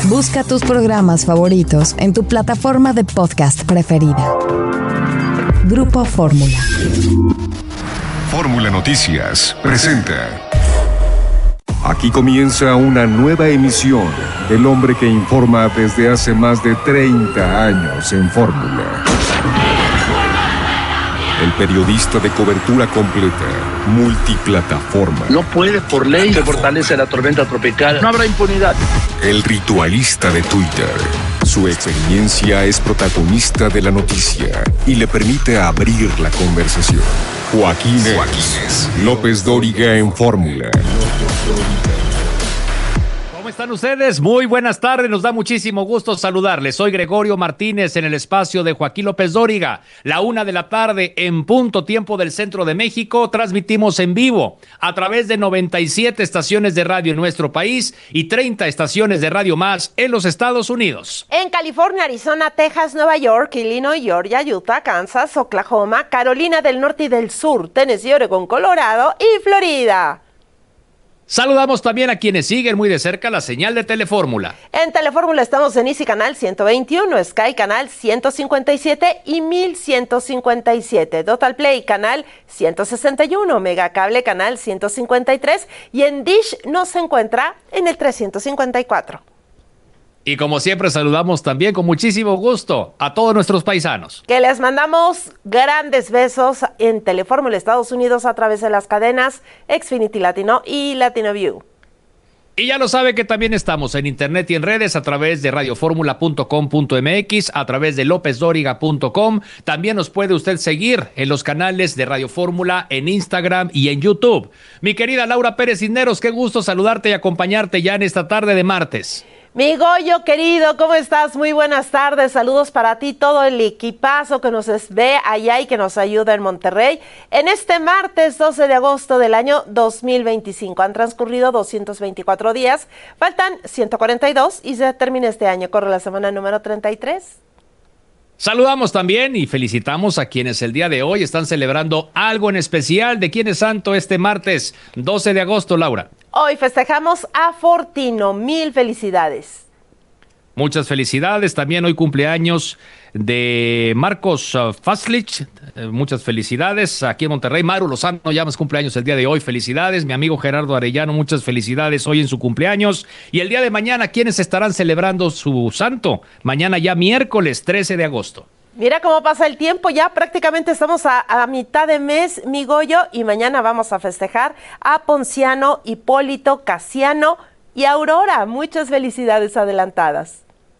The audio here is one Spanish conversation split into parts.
Busca tus programas favoritos en tu plataforma de podcast preferida. Grupo Fórmula. Fórmula Noticias presenta. Aquí comienza una nueva emisión del hombre que informa desde hace más de 30 años en Fórmula. El periodista de cobertura completa, multiplataforma. No puede, por ley, se fortalece la tormenta tropical. No habrá impunidad. El ritualista de Twitter. Su experiencia es protagonista de la noticia y le permite abrir la conversación. Joaquín López Dóriga en Fórmula. ¿Cómo están ustedes? Muy buenas tardes, nos da muchísimo gusto saludarles. Soy Gregorio Martínez en el espacio de Joaquín López Dóriga. La 1 de la tarde en punto tiempo del centro de México. Transmitimos en vivo a través de 97 estaciones de radio en nuestro país y 30 estaciones de radio más en los Estados Unidos. En California, Arizona, Texas, Nueva York, Illinois, Georgia, Utah, Kansas, Oklahoma, Carolina del Norte y del Sur, Tennessee, Oregón, Colorado y Florida. Saludamos también a quienes siguen muy de cerca la señal de Telefórmula. En Telefórmula estamos en Easy Canal 121, Sky Canal 157 y 1157, Total Play Canal 161, Megacable Canal 153 y en Dish nos encuentra en el 354. Y como siempre saludamos también con muchísimo gusto a todos nuestros paisanos. Que les mandamos grandes besos en Telefórmula Estados Unidos a través de las cadenas Xfinity Latino y Latino View. Y ya lo sabe que también estamos en internet y en redes a través de radioformula.com.mx, a través de lopezdoriga.com. También nos puede usted seguir en los canales de Radio Fórmula en Instagram y en YouTube. Mi querida Laura Pérez Cisneros, qué gusto saludarte y acompañarte ya en esta tarde de martes. Mi Goyo querido, ¿cómo estás? Muy buenas tardes, saludos para ti, todo el equipazo que nos ve allá y que nos ayuda en Monterrey. En este martes 12 de agosto del año 2025 han transcurrido 224 días, faltan 142 y se termina este año, corre la semana número 33. Saludamos también y felicitamos a quienes el día de hoy están celebrando algo en especial. ¿De quién es santo este martes 12 de agosto, Laura? Hoy festejamos a Fortino, 1000 felicidades. Muchas felicidades, también hoy cumpleaños de Marcos Faslich, muchas felicidades, aquí en Monterrey. Maru Lozano ya más cumpleaños el día de hoy, felicidades. Mi amigo Gerardo Arellano, muchas felicidades hoy en su cumpleaños. Y el día de mañana, ¿quiénes estarán celebrando su santo? Mañana ya miércoles 13 de agosto. Mira cómo pasa el tiempo, ya prácticamente estamos a mitad de mes, mi Goyo, y mañana vamos a festejar a Ponciano, Hipólito, Casiano y Aurora. Muchas felicidades adelantadas.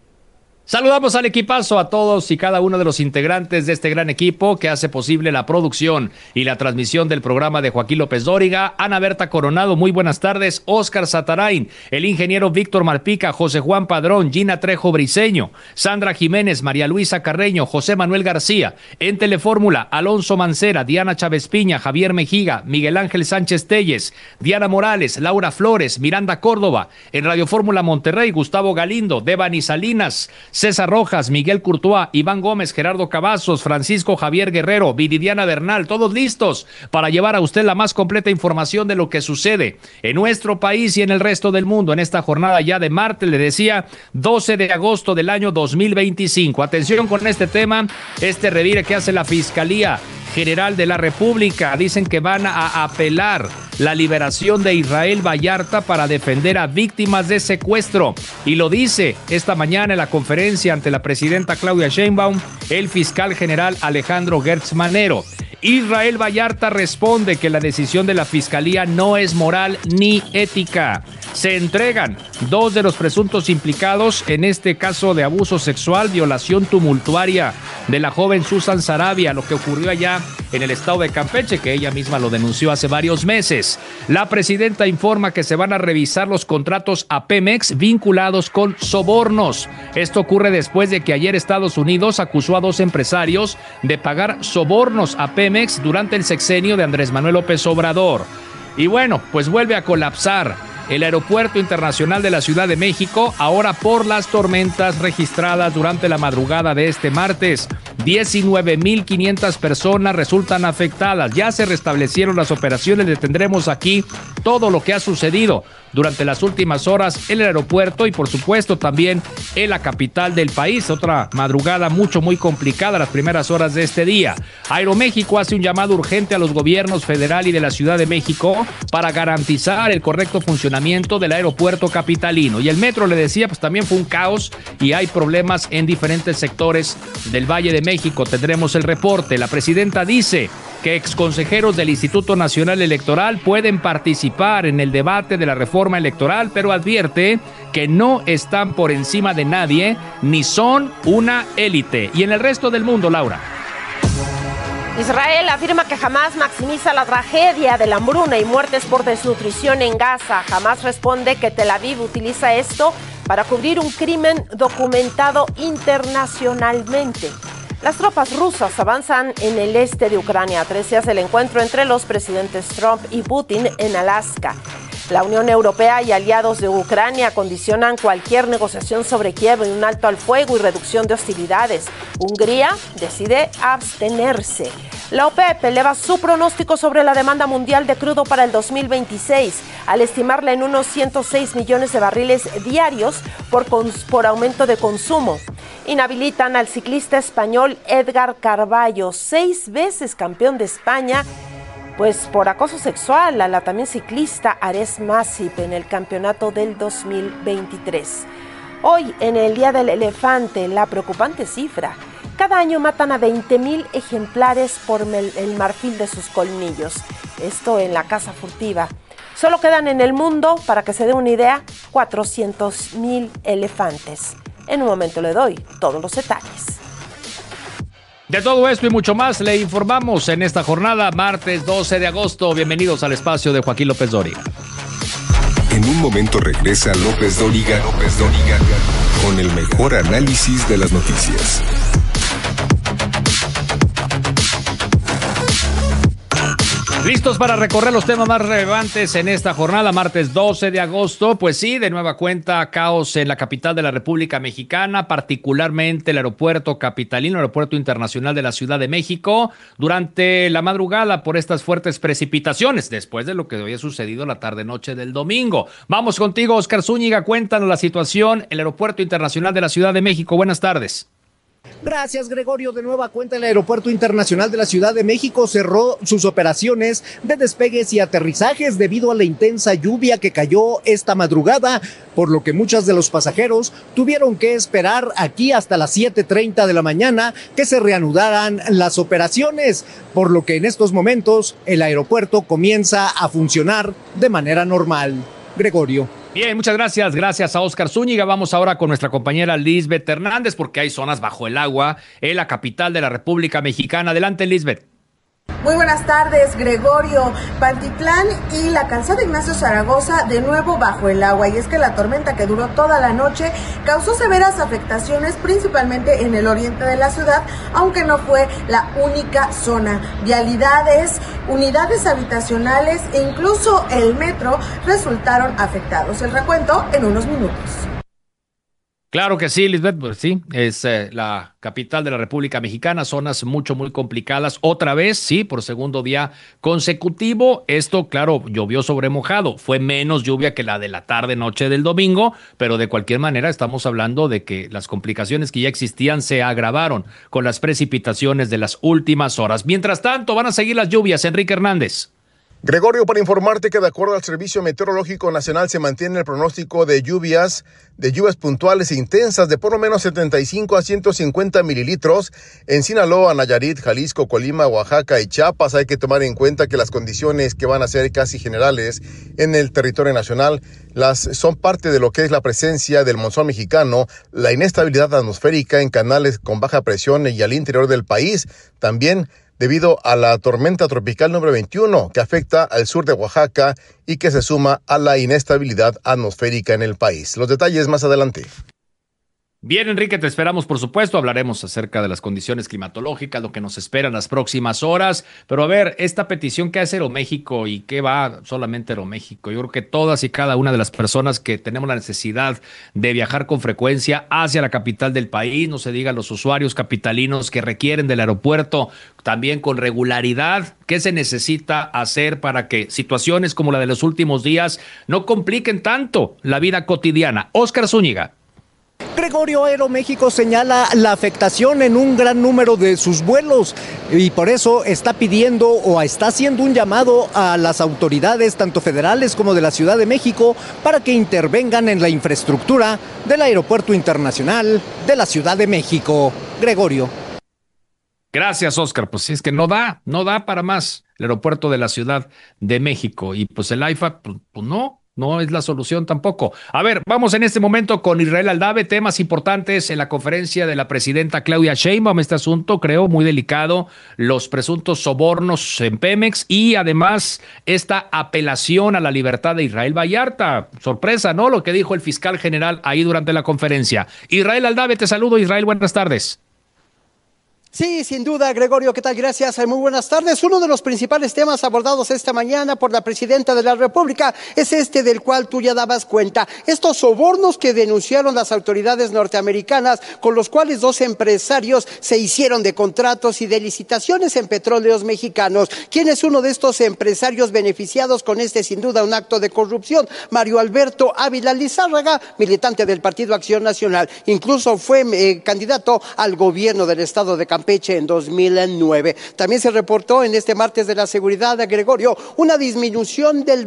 Saludamos al equipazo, a todos y cada uno de los integrantes de este gran equipo que hace posible la producción y la transmisión del programa de Joaquín López Dóriga. Ana Berta Coronado, muy buenas tardes. Óscar Satarain, el ingeniero Víctor Malpica, José Juan Padrón, Gina Trejo Briceño, Sandra Jiménez, María Luisa Carreño, José Manuel García. En Telefórmula, Alonso Mancera, Diana Chávez Piña, Javier Mejiga, Miguel Ángel Sánchez Telles, Diana Morales, Laura Flores, Miranda Córdoba. En Radio Fórmula Monterrey, Gustavo Galindo, Devani Salinas, César Rojas, Miguel Courtois, Iván Gómez, Gerardo Cavazos, Francisco Javier Guerrero, Viridiana Bernal, todos listos para llevar a usted la más completa información de lo que sucede en nuestro país y en el resto del mundo en esta jornada ya de martes, le decía, 12 de agosto del año 2025. Atención con este tema, este revire que hace la Fiscalía General de la República. Dicen que van a apelar la liberación de Israel Vallarta para defender a víctimas de secuestro. Y lo dice esta mañana en la conferencia ante la presidenta Claudia Sheinbaum, el fiscal general Alejandro Gertz Manero. Israel Vallarta responde que la decisión de la Fiscalía no es moral ni ética. Se entregan 2 de los presuntos implicados en este caso de abuso sexual, violación tumultuaria de la joven Susan Sarabia, lo que ocurrió allá en el estado de Campeche, que ella misma lo denunció hace varios meses. La presidenta informa que se van a revisar los contratos a Pemex vinculados con sobornos. Esto ocurre después de que ayer Estados Unidos acusó a 2 empresarios de pagar sobornos a Pemex durante el sexenio de Andrés Manuel López Obrador. Y bueno, pues vuelve a colapsar el aeropuerto internacional de la Ciudad de México, ahora por las tormentas registradas durante la madrugada de este martes 19,500 personas resultan afectadas. Ya se restablecieron las operaciones. Le tendremos aquí todo lo que ha sucedido durante las últimas horas en el aeropuerto y por supuesto también en la capital del país. Otra madrugada muy complicada, las primeras horas de este día. Aeroméxico hace un llamado urgente a los gobiernos federal y de la Ciudad de México para garantizar el correcto funcionamiento del aeropuerto capitalino. Y el metro, le decía, pues también fue un caos y hay problemas en diferentes sectores del Valle de México. Tendremos el reporte. La presidenta dice que exconsejeros del Instituto Nacional Electoral pueden participar en el debate de la reforma electoral, pero advierte que no están por encima de nadie ni son una élite. Y en el resto del mundo, Laura. Israel afirma que Hamás maximiza la tragedia de la hambruna y muertes por desnutrición en Gaza. Hamás responde que Tel Aviv utiliza esto para cubrir un crimen documentado internacionalmente. Las tropas rusas avanzan en el este de Ucrania a 3 días del encuentro entre los presidentes Trump y Putin en Alaska. La Unión Europea y aliados de Ucrania condicionan cualquier negociación sobre Kiev en un alto al fuego y reducción de hostilidades. Hungría decide abstenerse. La OPEP eleva su pronóstico sobre la demanda mundial de crudo para el 2026, al estimarla en unos 106 millones de barriles diarios por aumento de consumo. Inhabilitan al ciclista español Edgar Carballo, 6 veces campeón de España, pues por acoso sexual a la también ciclista Ares Masip en el campeonato del 2023. Hoy, en el Día del Elefante, la preocupante cifra: cada año matan a 20,000 ejemplares por el marfil de sus colmillos. Esto en la caza furtiva. Solo quedan en el mundo, para que se dé una idea, 400,000 elefantes. En un momento le doy todos los detalles. De todo esto y mucho más le informamos en esta jornada, martes 12 de agosto. Bienvenidos al espacio de Joaquín López Dóriga. En un momento regresa López Dóriga con el mejor análisis de las noticias. Listos para recorrer los temas más relevantes en esta jornada, martes 12 de agosto. Pues sí, de nueva cuenta, caos en la capital de la República Mexicana, particularmente el aeropuerto capitalino, el aeropuerto internacional de la Ciudad de México, durante la madrugada por estas fuertes precipitaciones, después de lo que había sucedido la tarde-noche del domingo. Vamos contigo, Oscar Zúñiga, cuéntanos la situación en el aeropuerto internacional de la Ciudad de México. Buenas tardes. Gracias, Gregorio. De nueva cuenta, el Aeropuerto Internacional de la Ciudad de México cerró sus operaciones de despegues y aterrizajes debido a la intensa lluvia que cayó esta madrugada, por lo que muchos de los pasajeros tuvieron que esperar aquí hasta las 7:30 de la mañana que se reanudaran las operaciones, por lo que en estos momentos el aeropuerto comienza a funcionar de manera normal. Gregorio. Bien, muchas gracias. Gracias a Oscar Zúñiga. Vamos ahora con nuestra compañera Lisbeth Hernández, porque hay zonas bajo el agua en la capital de la República Mexicana. Adelante, Lisbeth. Muy buenas tardes, Gregorio. Pantitlán y la calzada Ignacio Zaragoza de nuevo bajo el agua, y es que la tormenta que duró toda la noche causó severas afectaciones principalmente en el oriente de la ciudad, aunque no fue la única zona. Vialidades, unidades habitacionales e incluso el metro resultaron afectados. El recuento en unos minutos. Claro que sí, Lisbeth, pues sí, es la capital de la República Mexicana, zonas muy complicadas, otra vez, sí, por segundo día consecutivo. Esto, claro, llovió sobre mojado, fue menos lluvia que la de la tarde-noche del domingo, pero de cualquier manera estamos hablando de que las complicaciones que ya existían se agravaron con las precipitaciones de las últimas horas. Mientras tanto, van a seguir las lluvias. Enrique Hernández. Gregorio, para informarte que de acuerdo al Servicio Meteorológico Nacional se mantiene el pronóstico de lluvias puntuales e intensas de por lo menos 75 a 150 mililitros en Sinaloa, Nayarit, Jalisco, Colima, Oaxaca y Chiapas. Hay que tomar en cuenta que las condiciones que van a ser casi generales en el territorio nacional son parte de lo que es la presencia del monzón mexicano, la inestabilidad atmosférica en canales con baja presión y al interior del país. También debido a la tormenta tropical número 21 que afecta al sur de Oaxaca y que se suma a la inestabilidad atmosférica en el país. Los detalles más adelante. Bien, Enrique, te esperamos, por supuesto. Hablaremos acerca de las condiciones climatológicas, lo que nos espera en las próximas horas. Pero a ver, esta petición que hace Aeroméxico y que va solamente Aeroméxico, yo creo que todas y cada una de las personas que tenemos la necesidad de viajar con frecuencia hacia la capital del país, no se diga los usuarios capitalinos que requieren del aeropuerto también con regularidad, ¿qué se necesita hacer para que situaciones como la de los últimos días no compliquen tanto la vida cotidiana? Óscar Zúñiga. Gregorio, Aeroméxico señala la afectación en un gran número de sus vuelos y por eso está pidiendo o está haciendo un llamado a las autoridades, tanto federales como de la Ciudad de México, para que intervengan en la infraestructura del Aeropuerto Internacional de la Ciudad de México. Gregorio. Gracias, Óscar. Pues es que no da para más el aeropuerto de la Ciudad de México y pues el AIFA, pues no es la solución tampoco. A ver, vamos en este momento con Israel Aldave, temas importantes en la conferencia de la presidenta Claudia Sheinbaum, este asunto creo muy delicado, los presuntos sobornos en Pemex y además esta apelación a la libertad de Israel Vallarta. Sorpresa, ¿no? Lo que dijo el fiscal general ahí durante la conferencia. Israel Aldave, te saludo. Israel, buenas tardes. Sí, sin duda, Gregorio, ¿qué tal? Gracias, muy buenas tardes. Uno de los principales temas abordados esta mañana por la presidenta de la República es este del cual tú ya dabas cuenta. Estos sobornos que denunciaron las autoridades norteamericanas, con los cuales 2 empresarios se hicieron de contratos y de licitaciones en petróleos mexicanos. ¿Quién es uno de estos empresarios beneficiados con este, sin duda, un acto de corrupción? Mario Alberto Ávila Lizárraga, militante del Partido Acción Nacional. Incluso fue candidato al gobierno del estado de Campeche en 2009. También se reportó en este martes de la seguridad, Gregorio, una disminución del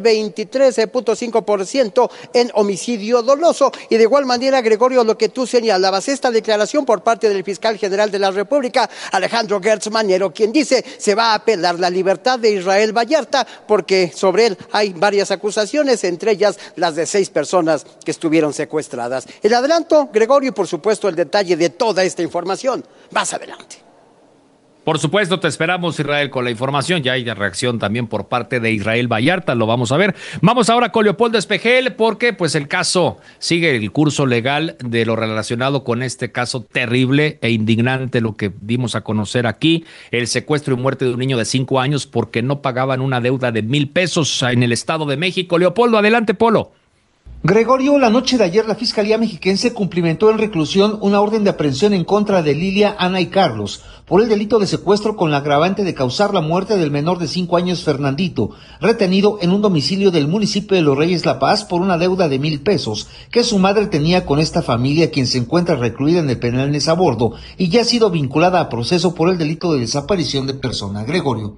23.5% en homicidio doloso. Y de igual manera, Gregorio, lo que tú señalabas, esta declaración por parte del fiscal general de la República, Alejandro Gertz Manero, quien dice se va a apelar la libertad de Israel Vallarta porque sobre él hay varias acusaciones, entre ellas las de 6 personas que estuvieron secuestradas. El adelanto, Gregorio, y por supuesto el detalle de toda esta información, más adelante. Por supuesto, te esperamos, Israel, con la información. Ya hay reacción también por parte de Israel Vallarta, lo vamos a ver. Vamos ahora con Leopoldo Espejel, porque pues el caso sigue el curso legal de lo relacionado con este caso terrible e indignante, lo que dimos a conocer aquí, el secuestro y muerte de un niño de 5 años porque no pagaban una deuda de 1,000 pesos en el Estado de México. Leopoldo, adelante, Polo. Gregorio, la noche de ayer la Fiscalía Mexiquense cumplimentó en reclusión una orden de aprehensión en contra de Lilia, Ana y Carlos por el delito de secuestro con la agravante de causar la muerte del menor de 5 años Fernandito, retenido en un domicilio del municipio de Los Reyes La Paz por una deuda de 1,000 pesos que su madre tenía con esta familia, quien se encuentra recluida en el penal Nezabordo y ya ha sido vinculada a proceso por el delito de desaparición de persona. Gregorio.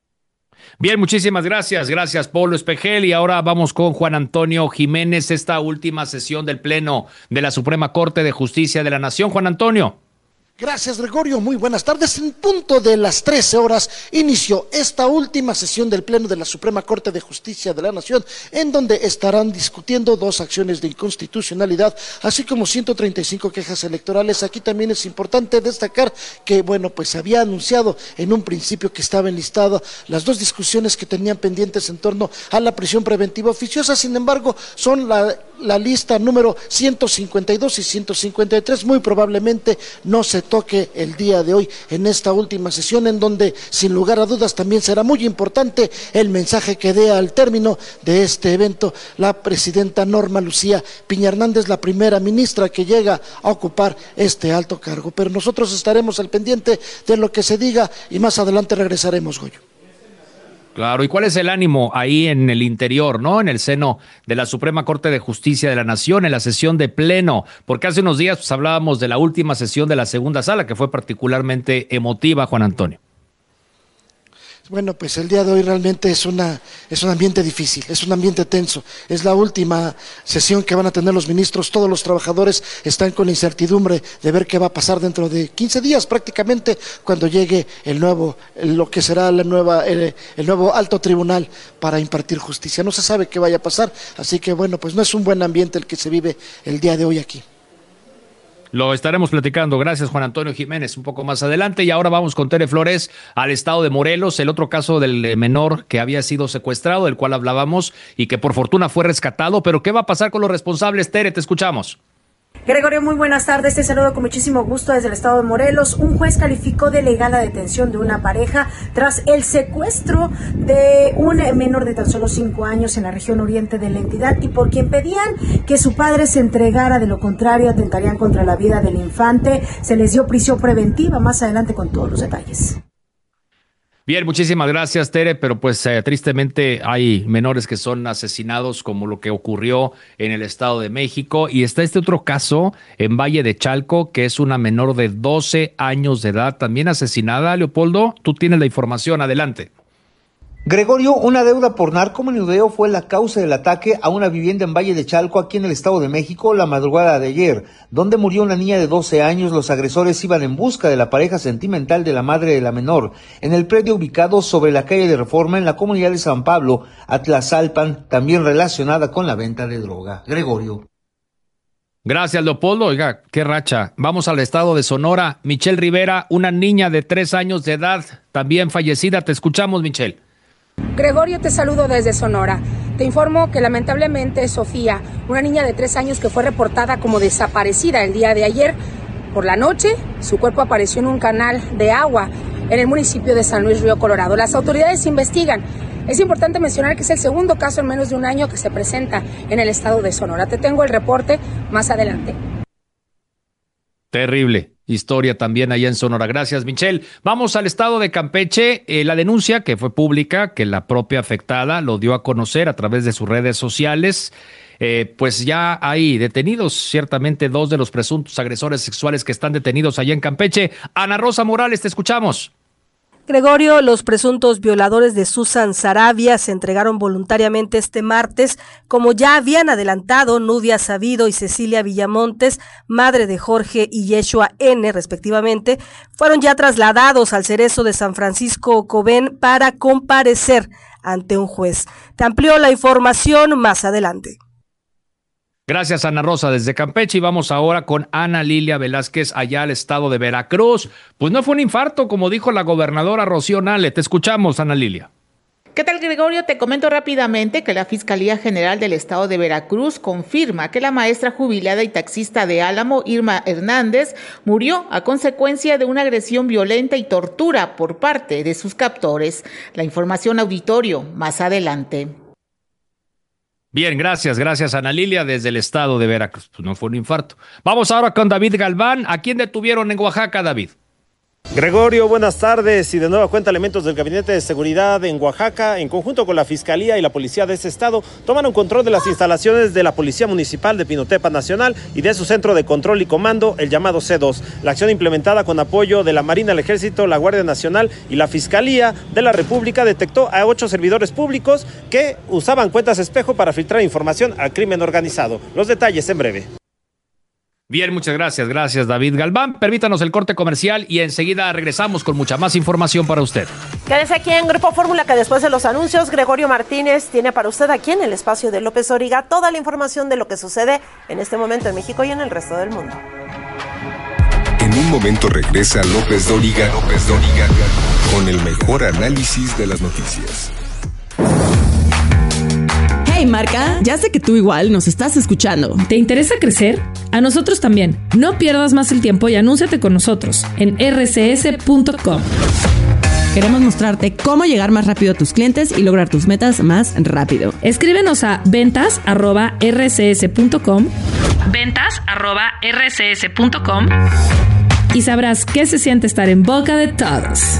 Bien, muchísimas gracias. Gracias, Polo Espejel. Y ahora vamos con Juan Antonio Jiménez, esta última sesión del Pleno de la Suprema Corte de Justicia de la Nación. Juan Antonio. Gracias, Gregorio. Muy buenas tardes. En punto de las 13 horas inició esta última sesión del Pleno de la Suprema Corte de Justicia de la Nación, en donde estarán discutiendo 2 acciones de inconstitucionalidad, así como 135 quejas electorales. Aquí también es importante destacar que, bueno, pues se había anunciado en un principio que estaban listadas las 2 discusiones que tenían pendientes en torno a la prisión preventiva oficiosa. Sin embargo, son la lista número 152 y 153. Muy probablemente no se toque el día de hoy en esta última sesión, en donde sin lugar a dudas también será muy importante el mensaje que dé al término de este evento la presidenta Norma Lucía Piña Hernández, la primera ministra que llega a ocupar este alto cargo. Pero nosotros estaremos al pendiente de lo que se diga y más adelante regresaremos, Goyo. Claro, ¿y cuál es el ánimo ahí en el interior, no? En el seno de la Suprema Corte de Justicia de la Nación, en la sesión de pleno, porque hace unos días pues, hablábamos de la última sesión de la segunda sala, que fue particularmente emotiva, Juan Antonio. Bueno, pues el día de hoy realmente es un ambiente difícil, es un ambiente tenso. Es la última sesión que van a tener los ministros. Todos los trabajadores están con la incertidumbre de ver qué va a pasar dentro de 15 días prácticamente, cuando llegue lo que será el nuevo alto tribunal para impartir justicia. No se sabe qué vaya a pasar, así que bueno, pues no es un buen ambiente el que se vive el día de hoy aquí. Lo estaremos platicando. Gracias, Juan Antonio Jiménez, un poco más adelante. Y ahora vamos con Tere Flores al estado de Morelos, el otro caso del menor que había sido secuestrado, del cual hablábamos y que por fortuna fue rescatado. Pero ¿qué va a pasar con los responsables? Tere, te escuchamos. Gregorio, muy buenas tardes. Te saludo con muchísimo gusto desde el estado de Morelos. Un juez calificó de legal la detención de una pareja tras el secuestro de un menor de tan solo 5 años en la región oriente de la entidad y por quien pedían que su padre se entregara, de lo contrario atentarían contra la vida del infante. Se les dio prisión preventiva. Más adelante con todos los detalles. Bien, muchísimas gracias, Tere, pero pues tristemente hay menores que son asesinados como lo que ocurrió en el Estado de México, y está este otro caso en Valle de Chalco, que es una menor de 12 años de edad también asesinada. Leopoldo, tú tienes la información, adelante. Gregorio, una deuda por narcomenudeo fue la causa del ataque a una vivienda en Valle de Chalco, aquí en el Estado de México, la madrugada de ayer, donde murió una niña de 12 años. Los agresores iban en busca de la pareja sentimental de la madre de la menor, en el predio ubicado sobre la calle de Reforma, en la comunidad de San Pablo, Atlasalpan, también relacionada con la venta de droga. Gregorio. Gracias, Leopoldo. Oiga, qué racha. Vamos al estado de Sonora. Michelle Rivera, una niña de 3 años de edad, también fallecida. Te escuchamos, Michelle. Gregorio, te saludo desde Sonora. Te informo que lamentablemente Sofía, una niña de 3 años que fue reportada como desaparecida el día de ayer por la noche, su cuerpo apareció en un canal de agua en el municipio de San Luis Río Colorado. Las autoridades investigan. Es importante mencionar que es el segundo caso en menos de un año que se presenta en el estado de Sonora. Te tengo el reporte más adelante. Terrible historia también allá en Sonora. Gracias, Michelle. Vamos al estado de Campeche. La denuncia que fue pública, que la propia afectada lo dio a conocer a través de sus redes sociales. Pues ya hay detenidos, ciertamente 2 de los presuntos agresores sexuales que están detenidos allá en Campeche. Ana Rosa Morales, te escuchamos. Gregorio, los presuntos violadores de Susan Sarabia se entregaron voluntariamente este martes, como ya habían adelantado Nudia Sabido y Cecilia Villamontes, madre de Jorge y Yeshua N., respectivamente, fueron ya trasladados al Cerezo de San Francisco Cobén para comparecer ante un juez. Te amplió la información más adelante. Gracias, Ana Rosa, desde Campeche. Y vamos ahora con Ana Lilia Velázquez, allá al estado de Veracruz. Pues no fue un infarto, como dijo la gobernadora Rocío Nale. Te escuchamos, Ana Lilia. ¿Qué tal, Gregorio? Te comento rápidamente que la Fiscalía General del Estado de Veracruz confirma que la maestra jubilada y taxista de Álamo, Irma Hernández, murió a consecuencia de una agresión violenta y tortura por parte de sus captores. La información, auditorio, más adelante. Bien, gracias Ana Lilia desde el estado de Veracruz. Pues no fue un infarto. Vamos ahora con David Galván. ¿A quién detuvieron en Oaxaca, David? Gregorio, buenas tardes. Y de nueva cuenta, elementos del Gabinete de Seguridad en Oaxaca, en conjunto con la Fiscalía y la Policía de ese estado, tomaron control de las instalaciones de la Policía Municipal de Pinotepa Nacional y de su centro de control y comando, el llamado C2. La acción implementada con apoyo de la Marina, el Ejército, la Guardia Nacional y la Fiscalía de la República detectó a 8 servidores públicos que usaban cuentas espejo para filtrar información al crimen organizado. Los detalles en breve. Bien, muchas gracias. Gracias, David Galván. Permítanos el corte comercial y enseguida regresamos con mucha más información para usted. Quédese aquí en Grupo Fórmula, que después de los anuncios, Gregorio Martínez tiene para usted aquí en el espacio de López Dóriga toda la información de lo que sucede en este momento en México y en el resto del mundo. En un momento regresa López Dóriga con el mejor análisis de las noticias. Hey Marca, ya sé que tú igual nos estás escuchando. ¿Te interesa crecer? A nosotros también. No pierdas más el tiempo y anúnciate con nosotros en rcs.com. Queremos mostrarte cómo llegar más rápido a tus clientes y lograr tus metas más rápido. Escríbenos a ventas@rcs.com. ventas@rcs.com y sabrás qué se siente estar en boca de todos.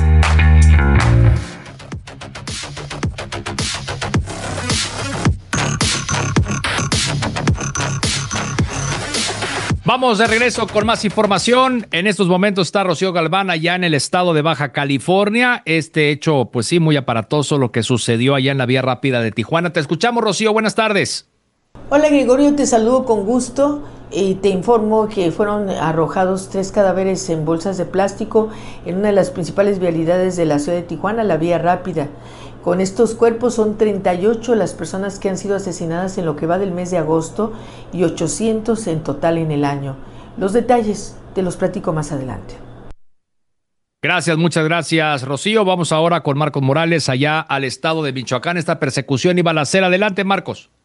Vamos de regreso con más información. En estos momentos está Rocío Galván allá en el estado de Baja California. Este hecho, pues sí, muy aparatoso lo que sucedió allá en la vía rápida de Tijuana. Te escuchamos, Rocío. Buenas tardes. Hola, Gregorio. Te saludo con gusto y te informo que fueron arrojados 3 cadáveres en bolsas de plástico en una de las principales vialidades de la ciudad de Tijuana, la vía rápida. Con estos cuerpos son 38 las personas que han sido asesinadas en lo que va del mes de agosto y 800 en total en el año. Los detalles te los platico más adelante. Gracias, muchas gracias, Rocío. Vamos ahora con Marcos Morales allá al estado de Michoacán. Esta persecución y balacera. Adelante, Marcos.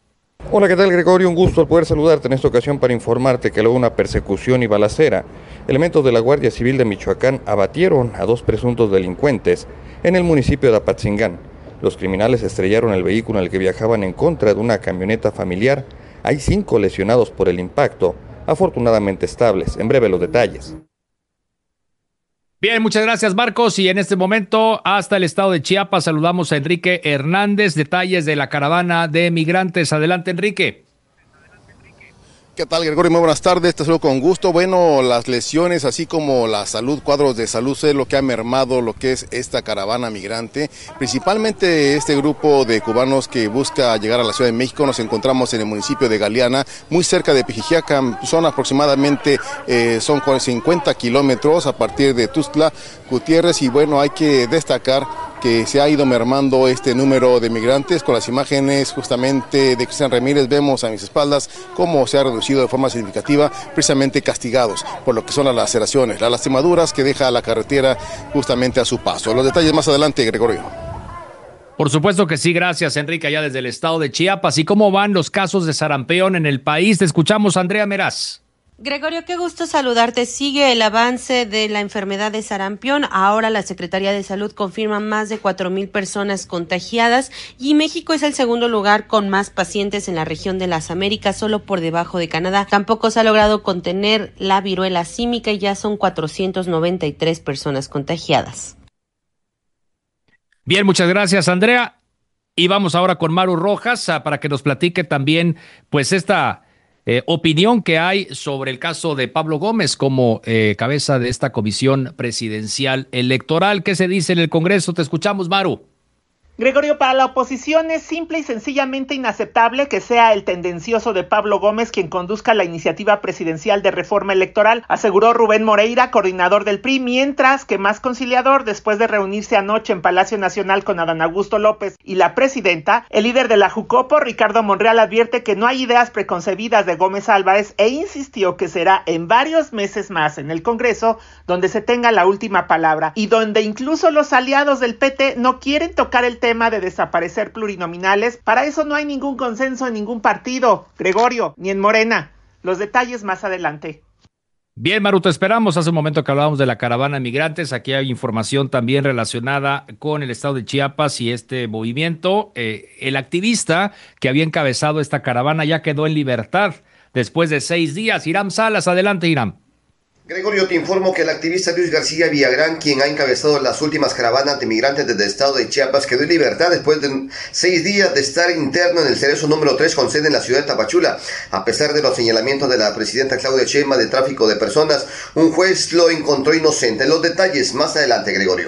Hola, ¿qué tal, Gregorio? Un gusto al poder saludarte en esta ocasión para informarte que luego de una persecución y balacera, elementos de la Guardia Civil de Michoacán abatieron a 2 presuntos delincuentes en el municipio de Apatzingán. Los criminales estrellaron el vehículo en el que viajaban en contra de una camioneta familiar. Hay 5 lesionados por el impacto, afortunadamente estables. En breve los detalles. Bien, muchas gracias, Marcos. Y en este momento, hasta el estado de Chiapas, saludamos a Enrique Hernández. Detalles de la caravana de migrantes. Adelante, Enrique. ¿Qué tal, Gregorio? Muy buenas tardes, te saludo con gusto. Bueno, las lesiones, así como la salud, cuadros de salud, es lo que ha mermado lo que es esta caravana migrante. Principalmente este grupo de cubanos que busca llegar a la Ciudad de México. Nos encontramos en el municipio de Galeana, muy cerca de Pijijiaca. Son aproximadamente 50 kilómetros a partir de Tuxtla Gutiérrez. Y bueno, hay que destacar que se ha ido mermando este número de migrantes. Con las imágenes justamente de Cristian Ramírez vemos a mis espaldas cómo se ha reducido de forma significativa, precisamente castigados por lo que son las laceraciones, las lastimaduras que deja la carretera justamente a su paso. Los detalles más adelante, Gregorio. Por supuesto que sí, gracias, Enrique, allá desde el estado de Chiapas. ¿Y cómo van los casos de sarampión en el país? Te escuchamos, Andrea Meraz. Gregorio, qué gusto saludarte. Sigue el avance de la enfermedad de sarampión. Ahora la Secretaría de Salud confirma más de 4,000 personas contagiadas y México es el segundo lugar con más pacientes en la región de las Américas, solo por debajo de Canadá. Tampoco se ha logrado contener la viruela símica y ya son 493 personas contagiadas. Bien, muchas gracias, Andrea. Y vamos ahora con Maru Rojas para que nos platique también pues esta opinión que hay sobre el caso de Pablo Gómez como cabeza de esta comisión presidencial electoral. ¿Qué se dice en el Congreso? Te escuchamos, Maru. Gregorio, para la oposición es simple y sencillamente inaceptable que sea el tendencioso de Pablo Gómez quien conduzca la iniciativa presidencial de reforma electoral, aseguró Rubén Moreira, coordinador del PRI, mientras que más conciliador, después de reunirse anoche en Palacio Nacional con Adán Augusto López y la presidenta, el líder de la Jucopo, Ricardo Monreal, advierte que no hay ideas preconcebidas de Gómez Álvarez e insistió que será en varios meses más en el Congreso donde se tenga la última palabra y donde incluso los aliados del PT no quieren tocar el tema de desaparecer plurinominales. Para eso no hay ningún consenso en ningún partido, Gregorio, ni en Morena. Los detalles más adelante. Bien, Maru, te esperamos. Hace un momento que hablábamos de la caravana migrantes. Aquí hay información también relacionada con el estado de Chiapas y este movimiento. El activista que había encabezado esta caravana ya quedó en libertad después de 6 días. Iram Salas, adelante, Iram. Gregorio, te informo que el activista Luis García Villagrán, quien ha encabezado las últimas caravanas de migrantes desde el estado de Chiapas, quedó en libertad después de 6 días de estar interno en el cerezo número 3 con sede en la ciudad de Tapachula. A pesar de los señalamientos de la presidenta Claudia Sheinbaum de tráfico de personas, un juez lo encontró inocente. Los detalles más adelante, Gregorio.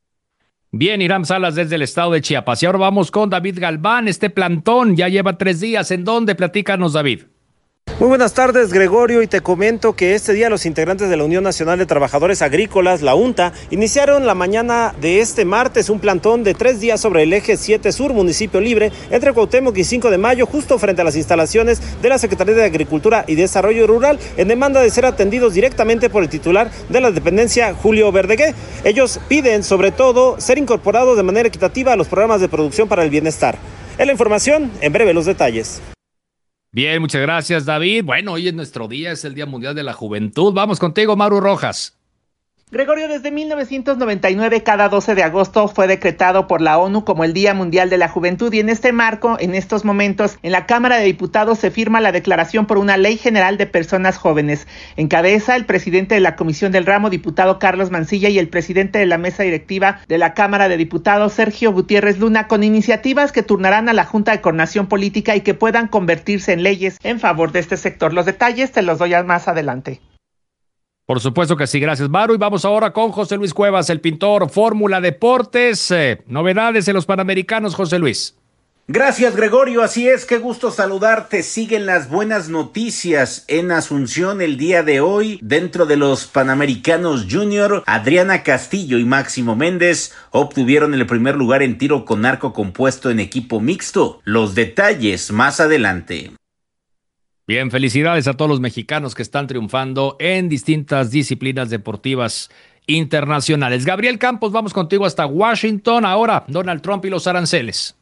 Bien, Iram Salas desde el estado de Chiapas. Y ahora vamos con David Galván. Este plantón ya lleva 3 días. ¿En dónde? Platícanos, David. Muy buenas tardes, Gregorio, y te comento que este día los integrantes de la Unión Nacional de Trabajadores Agrícolas, la UNTA, iniciaron la mañana de este martes un plantón de 3 días sobre el eje 7 Sur, municipio libre, entre Cuauhtémoc y 5 de Mayo, justo frente a las instalaciones de la Secretaría de Agricultura y Desarrollo Rural, en demanda de ser atendidos directamente por el titular de la dependencia, Julio Verdegué. Ellos piden, sobre todo, ser incorporados de manera equitativa a los programas de producción para el bienestar. En la información, en breve los detalles. Bien, muchas gracias, David. Bueno, hoy es nuestro día, es el Día Mundial de la Juventud. Vamos contigo, Maru Rojas. Gregorio, desde 1999, cada 12 de agosto fue decretado por la ONU como el Día Mundial de la Juventud y en este marco, en estos momentos, en la Cámara de Diputados se firma la declaración por una Ley General de Personas Jóvenes. Encabeza el presidente de la Comisión del Ramo, diputado Carlos Mancilla, y el presidente de la Mesa Directiva de la Cámara de Diputados, Sergio Gutiérrez Luna, con iniciativas que turnarán a la Junta de Coordinación Política y que puedan convertirse en leyes en favor de este sector. Los detalles te los doy más adelante. Por supuesto que sí, gracias, Maru. Y vamos ahora con José Luis Cuevas, el pintor, Fórmula Deportes. Novedades en los Panamericanos, José Luis. Gracias, Gregorio. Así es, qué gusto saludarte. Siguen las buenas noticias en Asunción el día de hoy. Dentro de los Panamericanos Junior, Adriana Castillo y Máximo Méndez obtuvieron el primer lugar en tiro con arco compuesto en equipo mixto. Los detalles más adelante. Bien, felicidades a todos los mexicanos que están triunfando en distintas disciplinas deportivas internacionales. Gabriel Campos, vamos contigo hasta Washington. Ahora, Donald Trump y los aranceles.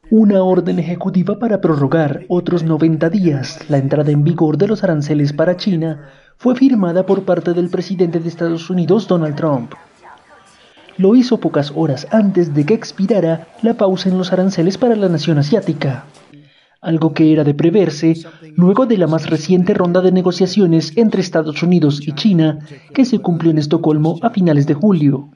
Una orden ejecutiva para prorrogar otros 90 días la entrada en vigor de los aranceles para China fue firmada por parte del presidente de Estados Unidos, Donald Trump. Lo hizo pocas horas antes de que expirara la pausa en los aranceles para la nación asiática, algo que era de preverse luego de la más reciente ronda de negociaciones entre Estados Unidos y China, que se cumplió en Estocolmo a finales de julio.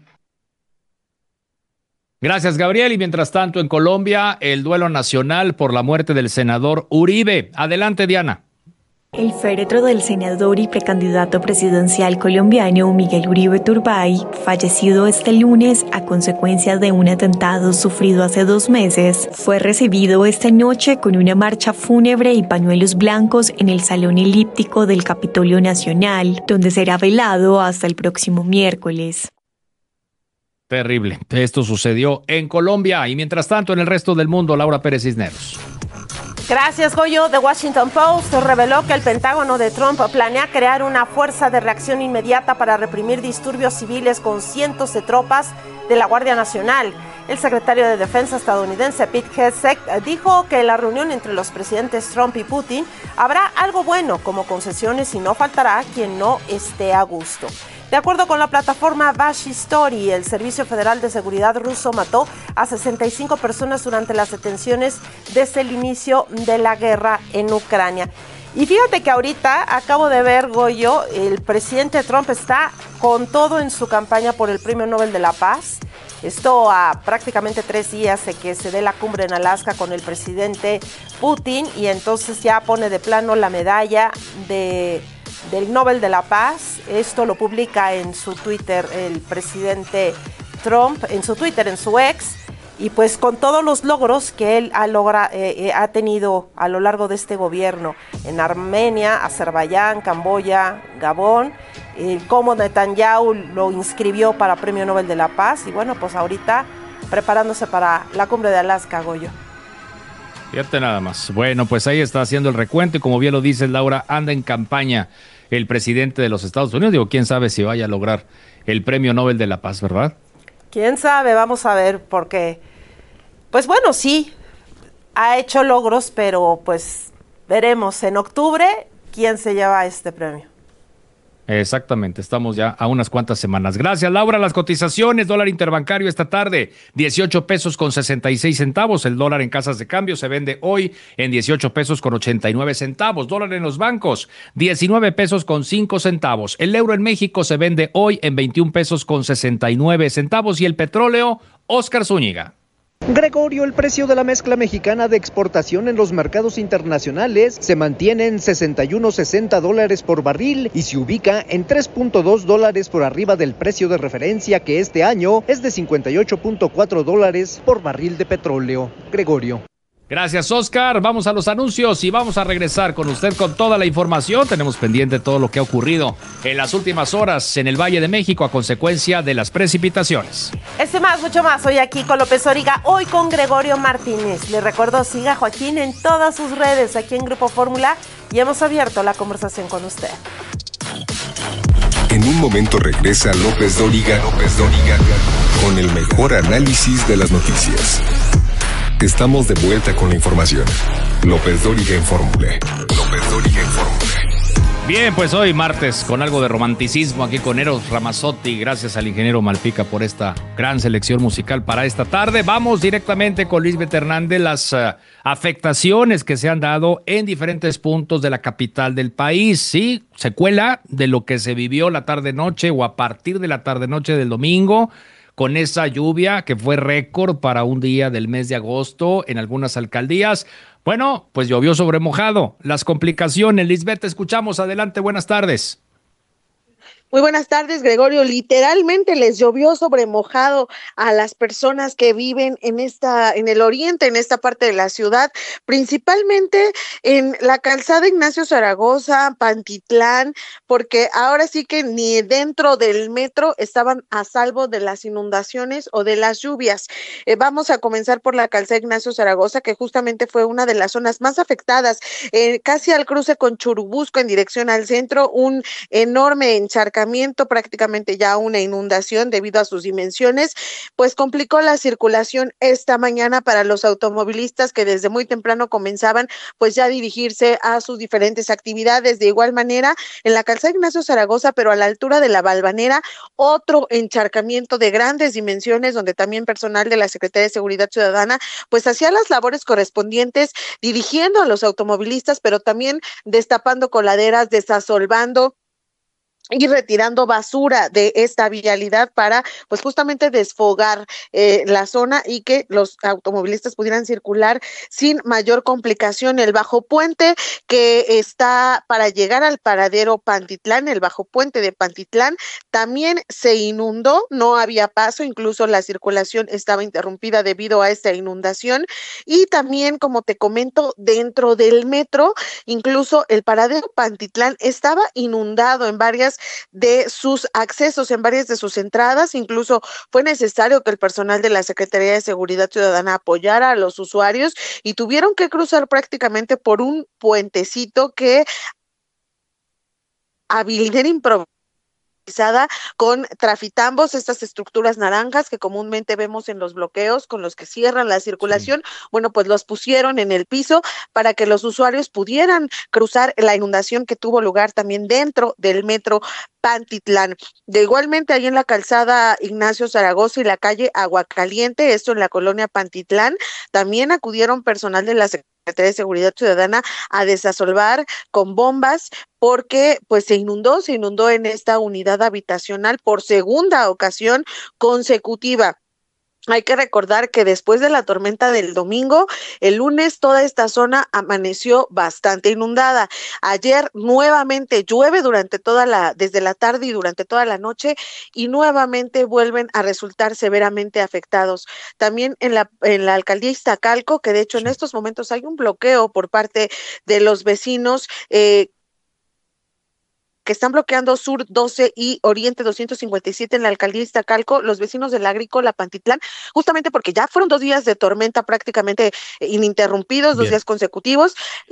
Gracias, Gabriel. Y mientras tanto, en Colombia, el duelo nacional por la muerte del senador Uribe. Adelante, Diana. El féretro del senador y precandidato presidencial colombiano Miguel Uribe Turbay, fallecido este lunes a consecuencia de un atentado sufrido hace 2 meses, fue recibido esta noche con una marcha fúnebre y pañuelos blancos en el Salón Elíptico del Capitolio Nacional, donde será velado hasta el próximo miércoles. Terrible. Esto sucedió en Colombia y mientras tanto en el resto del mundo, Laura Pérez Cisneros. Gracias, Goyo. The Washington Post reveló que el Pentágono de Trump planea crear una fuerza de reacción inmediata para reprimir disturbios civiles con cientos de tropas de la Guardia Nacional. El secretario de Defensa estadounidense Pete Hegseth dijo que en la reunión entre los presidentes Trump y Putin habrá algo bueno como concesiones y no faltará quien no esté a gusto. De acuerdo con la plataforma Bashistory, el Servicio Federal de Seguridad ruso mató a 65 personas durante las detenciones desde el inicio de la guerra en Ucrania. Y fíjate que ahorita acabo de ver, Goyo, el presidente Trump está con todo en su campaña por el Premio Nobel de la Paz. Esto a prácticamente 3 días de que se dé la cumbre en Alaska con el presidente Putin, y entonces ya pone de plano la medalla del Nobel de la Paz. Esto lo publica en su Twitter el presidente Trump, en su Twitter, en su ex, y pues con todos los logros que él ha tenido a lo largo de este gobierno en Armenia, Azerbaiyán, Camboya, Gabón, cómo Netanyahu lo inscribió para Premio Nobel de la Paz, y bueno, pues ahorita preparándose para la cumbre de Alaska, Goyo. Fíjate nada más. Bueno, pues ahí está haciendo el recuento y como bien lo dice Laura, anda en campaña el presidente de los Estados Unidos. Digo, quién sabe si vaya a lograr el Premio Nobel de la Paz, ¿verdad? Quién sabe, vamos a ver, porque, pues bueno, sí, ha hecho logros, pero pues veremos en octubre quién se lleva este premio. Exactamente, estamos ya a unas cuantas semanas. Gracias, Laura. Las cotizaciones, dólar interbancario esta tarde, 18 pesos con 66 centavos. El dólar en casas de cambio se vende hoy en 18 pesos con 89 centavos. Dólar en los bancos, 19 pesos con 5 centavos. El euro en México se vende hoy en 21 pesos con 69 centavos. Y el petróleo, Oscar Zúñiga. Gregorio, el precio de la mezcla mexicana de exportación en los mercados internacionales se mantiene en $61.60 por barril y se ubica en $3.2 por arriba del precio de referencia, que este año es de $58.4 por barril de petróleo. Gregorio. Gracias, Oscar. Vamos a los anuncios y vamos a regresar con usted con toda la información. Tenemos pendiente todo lo que ha ocurrido en las últimas horas en el Valle de México a consecuencia de las precipitaciones. Más, mucho más. Hoy aquí con López Dóriga, hoy con Gregorio Martínez. Le recuerdo, siga a Joaquín en todas sus redes aquí en Grupo Fórmula y hemos abierto la conversación con usted. En un momento regresa López Dóriga con el mejor análisis de las noticias. Estamos de vuelta con la información. López Dóriga en Fórmula. Bien, pues hoy martes con algo de romanticismo aquí con Eros Ramazzotti. Gracias al ingeniero Malpica por esta gran selección musical para esta tarde. Vamos directamente con Lisbeth Hernández. Las afectaciones que se han dado en diferentes puntos de la capital del país. Sí, secuela de lo que se vivió la tarde-noche o a partir de la tarde-noche del domingo, con esa lluvia que fue récord para un día del mes de agosto en algunas alcaldías. Bueno, pues llovió sobre mojado. Las complicaciones, Lisbeth, te escuchamos. Adelante, buenas tardes. Muy buenas tardes, Gregorio. Literalmente les llovió sobre mojado a las personas que viven en el oriente, en esta parte de la ciudad, principalmente en la calzada Ignacio Zaragoza, Pantitlán, porque ahora sí que ni dentro del metro estaban a salvo de las inundaciones o de las lluvias. Vamos a comenzar por la calzada Ignacio Zaragoza, que justamente fue una de las zonas más afectadas, casi al cruce con Churubusco en dirección al centro, un enorme encharcamiento encharcamiento, prácticamente ya una inundación debido a sus dimensiones, pues complicó la circulación esta mañana para los automovilistas que desde muy temprano comenzaban pues ya a dirigirse a sus diferentes actividades. De igual manera, en la calzada Ignacio Zaragoza, pero a la altura de la Valvanera, otro encharcamiento de grandes dimensiones, donde también personal de la Secretaría de Seguridad Ciudadana pues hacía las labores correspondientes, dirigiendo a los automovilistas, pero también destapando coladeras, desasolvando y retirando basura de esta vialidad para pues justamente desfogar la zona y que los automovilistas pudieran circular sin mayor complicación. El bajo puente que está para llegar al paradero Pantitlán, el bajo puente de Pantitlán, también se inundó, no había paso, incluso la circulación estaba interrumpida debido a esta inundación. Y también, como te comento, dentro del metro, incluso el paradero Pantitlán estaba inundado en varias de sus accesos, en varias de sus entradas. Incluso fue necesario que el personal de la Secretaría de Seguridad Ciudadana apoyara a los usuarios y tuvieron que cruzar prácticamente por un puentecito que habilidad improvisada con trafitambos, estas estructuras naranjas que comúnmente vemos en los bloqueos con los que cierran la circulación. Sí. Bueno, pues los pusieron en el piso para que los usuarios pudieran cruzar la inundación que tuvo lugar también dentro del metro Pantitlán. De igualmente, ahí en la calzada Ignacio Zaragoza y la calle Aguacaliente, esto en la colonia Pantitlán, también acudieron personal de la Secretaría de Seguridad Ciudadana a desasolvar con bombas porque pues se inundó en esta unidad habitacional por segunda ocasión consecutiva. Hay que recordar que después de la tormenta del domingo, el lunes toda esta zona amaneció bastante inundada. Ayer nuevamente llueve desde la tarde y durante toda la noche, y nuevamente vuelven a resultar severamente afectados. También en la alcaldía Iztacalco, que de hecho en estos momentos hay un bloqueo por parte de los vecinos, que están bloqueando Sur 12 y Oriente 257 en la alcaldía Iztacalco, los vecinos del Agrícola Pantitlán, justamente porque ya fueron 2 días de tormenta prácticamente ininterrumpidos, 2 días consecutivos,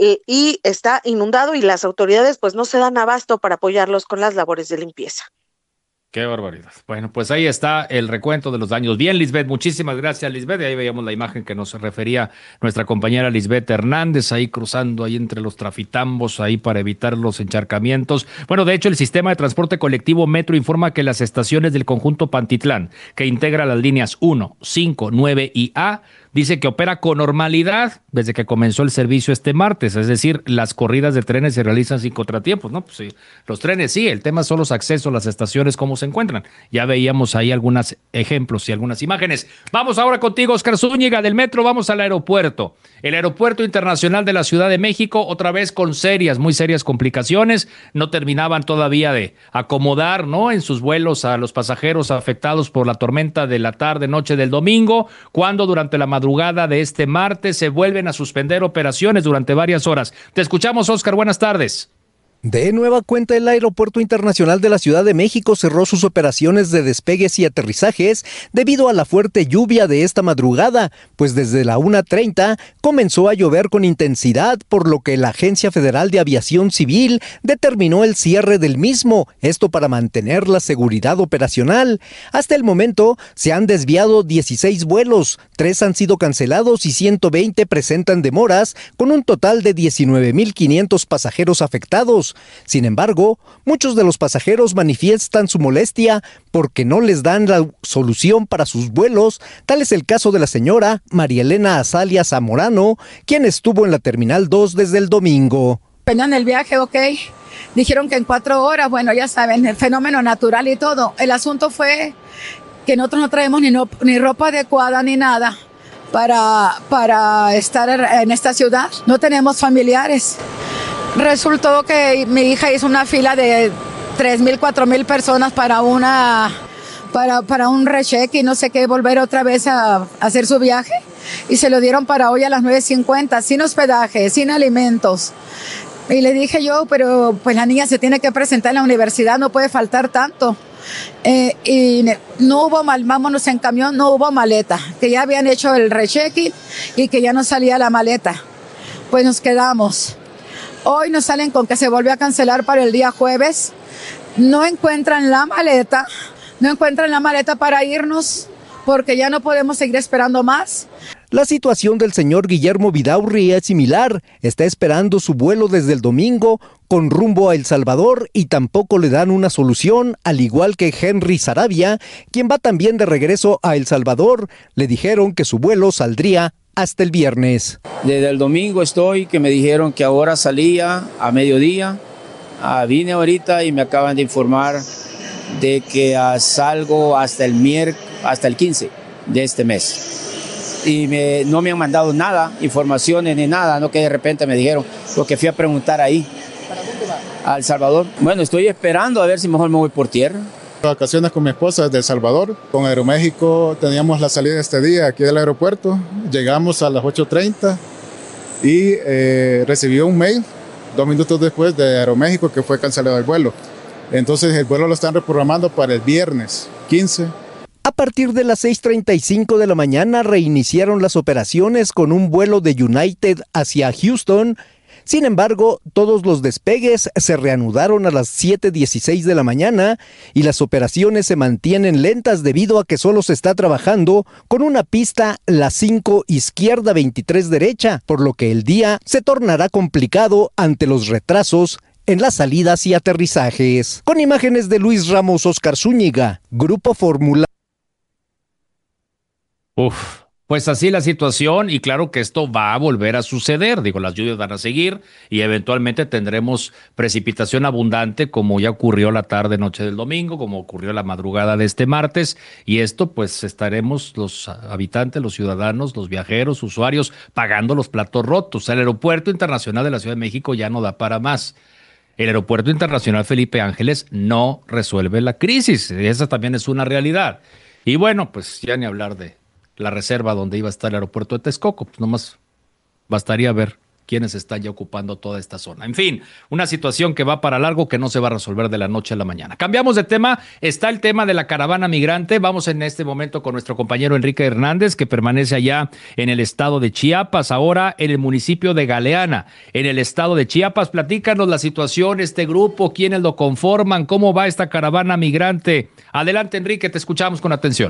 y está inundado y las autoridades pues no se dan abasto para apoyarlos con las labores de limpieza. Qué barbaridad. Bueno, pues ahí está el recuento de los daños. Bien, Lisbeth, muchísimas gracias, Lisbeth. Ahí veíamos la imagen que nos refería nuestra compañera Lisbeth Hernández, ahí cruzando ahí entre los trafitambos, ahí para evitar los encharcamientos. Bueno, de hecho, el sistema de transporte colectivo Metro informa que las estaciones del conjunto Pantitlán, que integra las líneas 1, 5, 9 y A, dice que opera con normalidad desde que comenzó el servicio este martes, es decir, las corridas de trenes se realizan sin contratiempos, ¿no? Pues sí, los trenes sí, el tema son los accesos a las estaciones, cómo se encuentran. Ya veíamos ahí algunos ejemplos y algunas imágenes. Vamos ahora contigo, Oscar Zúñiga, del Metro, vamos al aeropuerto. El Aeropuerto Internacional de la Ciudad de México, otra vez con muy serias complicaciones, no terminaban todavía de acomodar, ¿no?, en sus vuelos a los pasajeros afectados por la tormenta de la tarde-noche del domingo, cuando durante la madrugada de este martes se vuelven a suspender operaciones durante varias horas. Te escuchamos, Oscar, buenas tardes. De nueva cuenta, el Aeropuerto Internacional de la Ciudad de México cerró sus operaciones de despegues y aterrizajes debido a la fuerte lluvia de esta madrugada, pues desde la 1:30 comenzó a llover con intensidad, por lo que la Agencia Federal de Aviación Civil determinó el cierre del mismo, esto para mantener la seguridad operacional. Hasta el momento se han desviado 16 vuelos, 3 han sido cancelados y 120 presentan demoras, con un total de 19,500 pasajeros afectados. Sin embargo, muchos de los pasajeros manifiestan su molestia porque no les dan la solución para sus vuelos. Tal es el caso de la señora María Elena Azalia Zamorano, quien estuvo en la Terminal 2 desde el domingo. En el viaje, ok, dijeron que en 4 horas, bueno, ya saben, el fenómeno natural y todo. El asunto fue que nosotros no traemos ni ropa adecuada ni nada para estar en esta ciudad. No tenemos familiares. Resultó que mi hija hizo una fila de 3,000, 4,000 personas para un recheque y no sé qué, volver otra vez a hacer su viaje. Y se lo dieron para hoy a las 9:50, sin hospedaje, sin alimentos. Y le dije yo, pero pues la niña se tiene que presentar en la universidad, no puede faltar tanto. Y no hubo vámonos en camión, no hubo maleta, que ya habían hecho el recheque y que ya no salía la maleta. Pues nos quedamos. Hoy nos salen con que se volvió a cancelar para el día jueves no encuentran la maleta para irnos porque ya no podemos seguir esperando más. La situación del señor Guillermo Vidaurri es similar. Está esperando su vuelo desde el domingo con rumbo a El Salvador y tampoco le dan una solución, al igual que Henry Saravia, quien va también de regreso a El Salvador. Le dijeron que su vuelo saldría hasta el viernes. Desde el domingo que me dijeron que ahora salía a mediodía. Vine ahorita y me acaban de informar de que salgo hasta el 15 de este mes. Y no me han mandado nada, informaciones ni nada, no que de repente me dijeron, porque fui a preguntar ahí. ¿Para dónde va? A El Salvador. Bueno, estoy esperando a ver si mejor me voy por tierra. Vacaciones con mi esposa desde El Salvador. Con Aeroméxico teníamos la salida este día aquí del aeropuerto. Llegamos a las 8:30 y recibí un mail 2 minutos después de Aeroméxico que fue cancelado el vuelo. Entonces el vuelo lo están reprogramando para el viernes 15. A partir de las 6:35 de la mañana reiniciaron las operaciones con un vuelo de United hacia Houston. Sin embargo, todos los despegues se reanudaron a las 7:16 de la mañana y las operaciones se mantienen lentas debido a que solo se está trabajando con una pista la 5 izquierda 23 derecha, por lo que el día se tornará complicado ante los retrasos en las salidas y aterrizajes. Con imágenes de Luis Ramos, Oscar Zúñiga, Grupo Fórmula. Pues así la situación, y claro que esto va a volver a suceder. Digo, las lluvias van a seguir y eventualmente tendremos precipitación abundante, como ya ocurrió la tarde noche del domingo, como ocurrió la madrugada de este martes, y esto pues estaremos los habitantes, los ciudadanos, los viajeros, usuarios, pagando los platos rotos. El Aeropuerto Internacional de la Ciudad de México ya no da para más. El Aeropuerto Internacional Felipe Ángeles no resuelve la crisis, esa también es una realidad. Y bueno, pues ya ni hablar de la reserva donde iba a estar el aeropuerto de Texcoco, pues nomás bastaría ver quiénes están ya ocupando toda esta zona. En fin, una situación que va para largo, que no se va a resolver de la noche a la mañana. Cambiamos de tema, está el tema de la caravana migrante. Vamos en este momento con nuestro compañero Enrique Hernández, que permanece allá en el estado de Chiapas, ahora en el municipio de Galeana, en el estado de Chiapas. Platícanos la situación, este grupo, quiénes lo conforman, cómo va esta caravana migrante. Adelante, Enrique, te escuchamos con atención.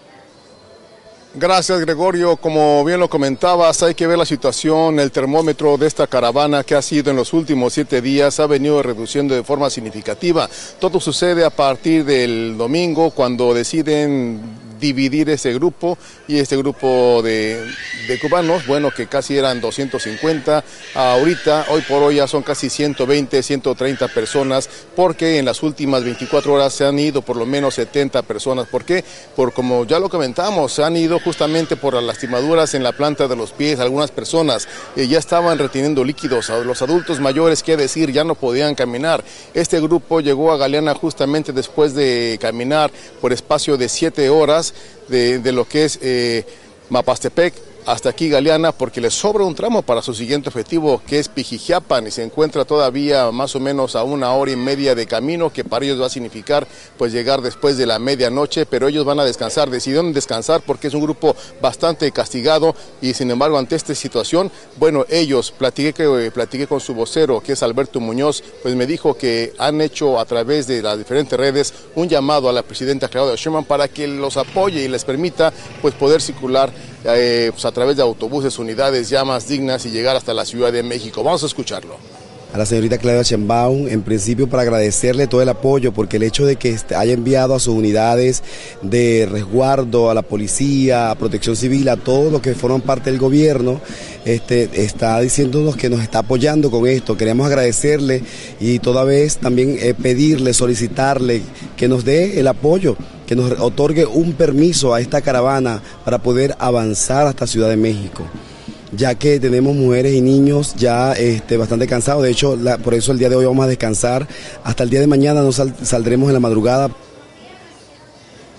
Gracias, Gregorio. Como bien lo comentabas, hay que ver la situación. El termómetro de esta caravana, que ha sido en los últimos 7 días, ha venido reduciendo de forma significativa. Todo sucede a partir del domingo, cuando deciden dividir ese grupo, y este grupo de cubanos, bueno, que casi eran 250, ahorita, hoy por hoy ya son casi 120, 130 personas, porque en las últimas 24 horas se han ido por lo menos 70 personas. ¿Por qué? Por, como ya lo comentamos, se han ido justamente por las lastimaduras en la planta de los pies. Algunas personas ya estaban reteniendo líquidos. Los adultos mayores, qué decir, ya no podían caminar. Este grupo llegó a Galeana justamente después de caminar por espacio de 7 horas de lo que es Mapastepec hasta aquí Galeana, porque les sobra un tramo para su siguiente objetivo, que es Pijijiapan, y se encuentra todavía más o menos a 1 hora y media de camino, que para ellos va a significar pues llegar después de la medianoche, pero ellos van a descansar. Decidieron descansar porque es un grupo bastante castigado, y sin embargo ante esta situación, bueno, ellos, platiqué con su vocero, que es Alberto Muñoz, pues me dijo que han hecho a través de las diferentes redes un llamado a la presidenta Claudia Sheinbaum para que los apoye y les permita pues poder circular pues a través de autobuses, unidades ya más dignas, y llegar hasta la Ciudad de México. Vamos a escucharlo. A la señorita Claudia Sheinbaum, en principio para agradecerle todo el apoyo, porque el hecho de que haya enviado a sus unidades de resguardo, a la policía, a protección civil, a todos los que forman parte del gobierno, está diciéndonos que nos está apoyando con esto. Queremos agradecerle y toda vez también pedirle, solicitarle que nos dé el apoyo, que nos otorgue un permiso a esta caravana para poder avanzar hasta Ciudad de México, ya que tenemos mujeres y niños ya bastante cansados. De hecho, por eso el día de hoy vamos a descansar. Hasta el día de mañana nos saldremos en la madrugada.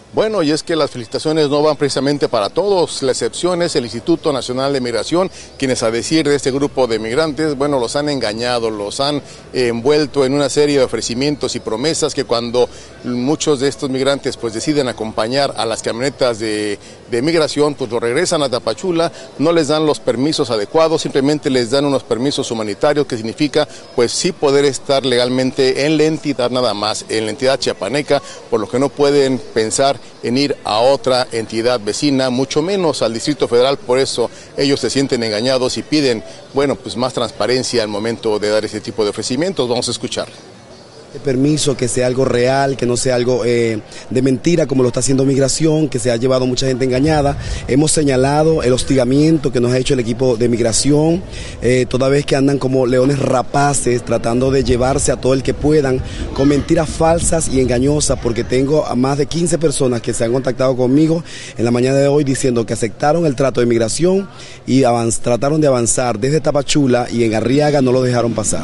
Bueno, y es que las felicitaciones no van precisamente para todos, la excepción es el Instituto Nacional de Migración, quienes a decir de este grupo de migrantes, bueno, los han engañado, los han envuelto en una serie de ofrecimientos y promesas que cuando muchos de estos migrantes pues deciden acompañar a las camionetas de migración, pues lo regresan a Tapachula, no les dan los permisos adecuados, simplemente les dan unos permisos humanitarios, que significa pues sí poder estar legalmente en la entidad nada más, en la entidad chiapaneca, por lo que no pueden pensar en ir a otra entidad vecina, mucho menos al Distrito Federal. Por eso ellos se sienten engañados y piden, bueno, pues más transparencia al momento de dar ese tipo de ofrecimientos. Vamos a escuchar. Permiso, que sea algo real, que no sea algo de mentira como lo está haciendo Migración, que se ha llevado mucha gente engañada. Hemos señalado el hostigamiento que nos ha hecho el equipo de Migración, toda vez que andan como leones rapaces tratando de llevarse a todo el que puedan con mentiras falsas y engañosas, porque tengo a más de 15 personas que se han contactado conmigo en la mañana de hoy diciendo que aceptaron el trato de Migración y trataron de avanzar desde Tapachula y en Arriaga no lo dejaron pasar.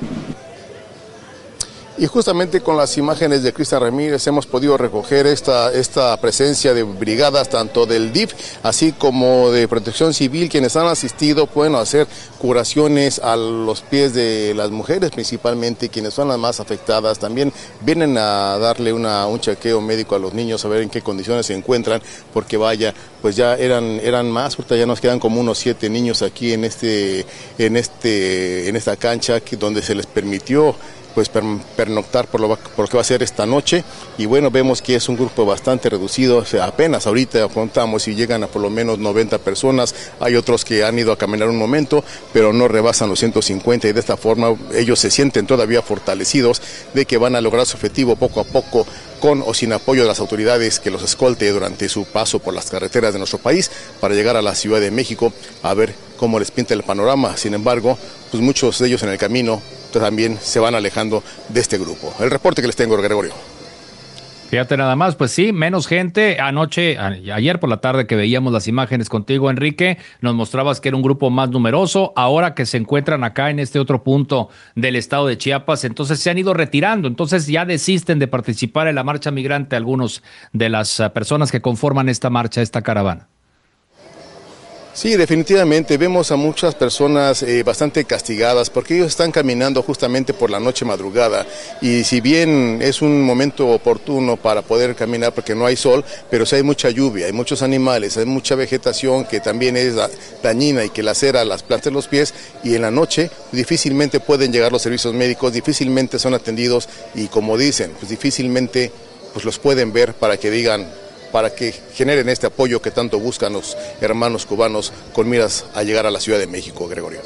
Y justamente con las imágenes de Cristian Ramírez hemos podido recoger esta presencia de brigadas tanto del DIF así como de Protección Civil, quienes han asistido, pueden hacer curaciones a los pies de las mujeres principalmente, quienes son las más afectadas. También vienen a darle un chequeo médico a los niños, a ver en qué condiciones se encuentran, porque vaya, pues ya eran más, ahorita ya nos quedan como unos 7 niños aquí en esta cancha donde se les permitió pues pernoctar por lo que va a ser esta noche, y bueno, vemos que es un grupo bastante reducido, o sea, apenas ahorita contamos si llegan a por lo menos 90 personas, hay otros que han ido a caminar un momento, pero no rebasan los 150, y de esta forma ellos se sienten todavía fortalecidos de que van a lograr su objetivo poco a poco, con o sin apoyo de las autoridades que los escolte durante su paso por las carreteras de nuestro país para llegar a la Ciudad de México, a ver cómo les pinta el panorama. Sin embargo, pues muchos de ellos en el camino también se van alejando de este grupo. El reporte que les tengo, Gregorio. Fíjate nada más, pues sí, menos gente. Ayer por la tarde que veíamos las imágenes contigo, Enrique, nos mostrabas que era un grupo más numeroso. Ahora que se encuentran acá en este otro punto del estado de Chiapas, entonces se han ido retirando. Entonces ya desisten de participar en la marcha migrante algunos de las personas que conforman esta marcha, esta caravana. Sí, definitivamente vemos a muchas personas bastante castigadas porque ellos están caminando justamente por la noche madrugada, y si bien es un momento oportuno para poder caminar porque no hay sol, pero sí hay mucha lluvia, hay muchos animales, hay mucha vegetación que también es dañina y que lacera las plantas de los pies, y en la noche difícilmente pueden llegar los servicios médicos, difícilmente son atendidos, y como dicen, pues difícilmente pues los pueden ver para que generen este apoyo que tanto buscan los hermanos cubanos con miras a llegar a la Ciudad de México, Gregorio.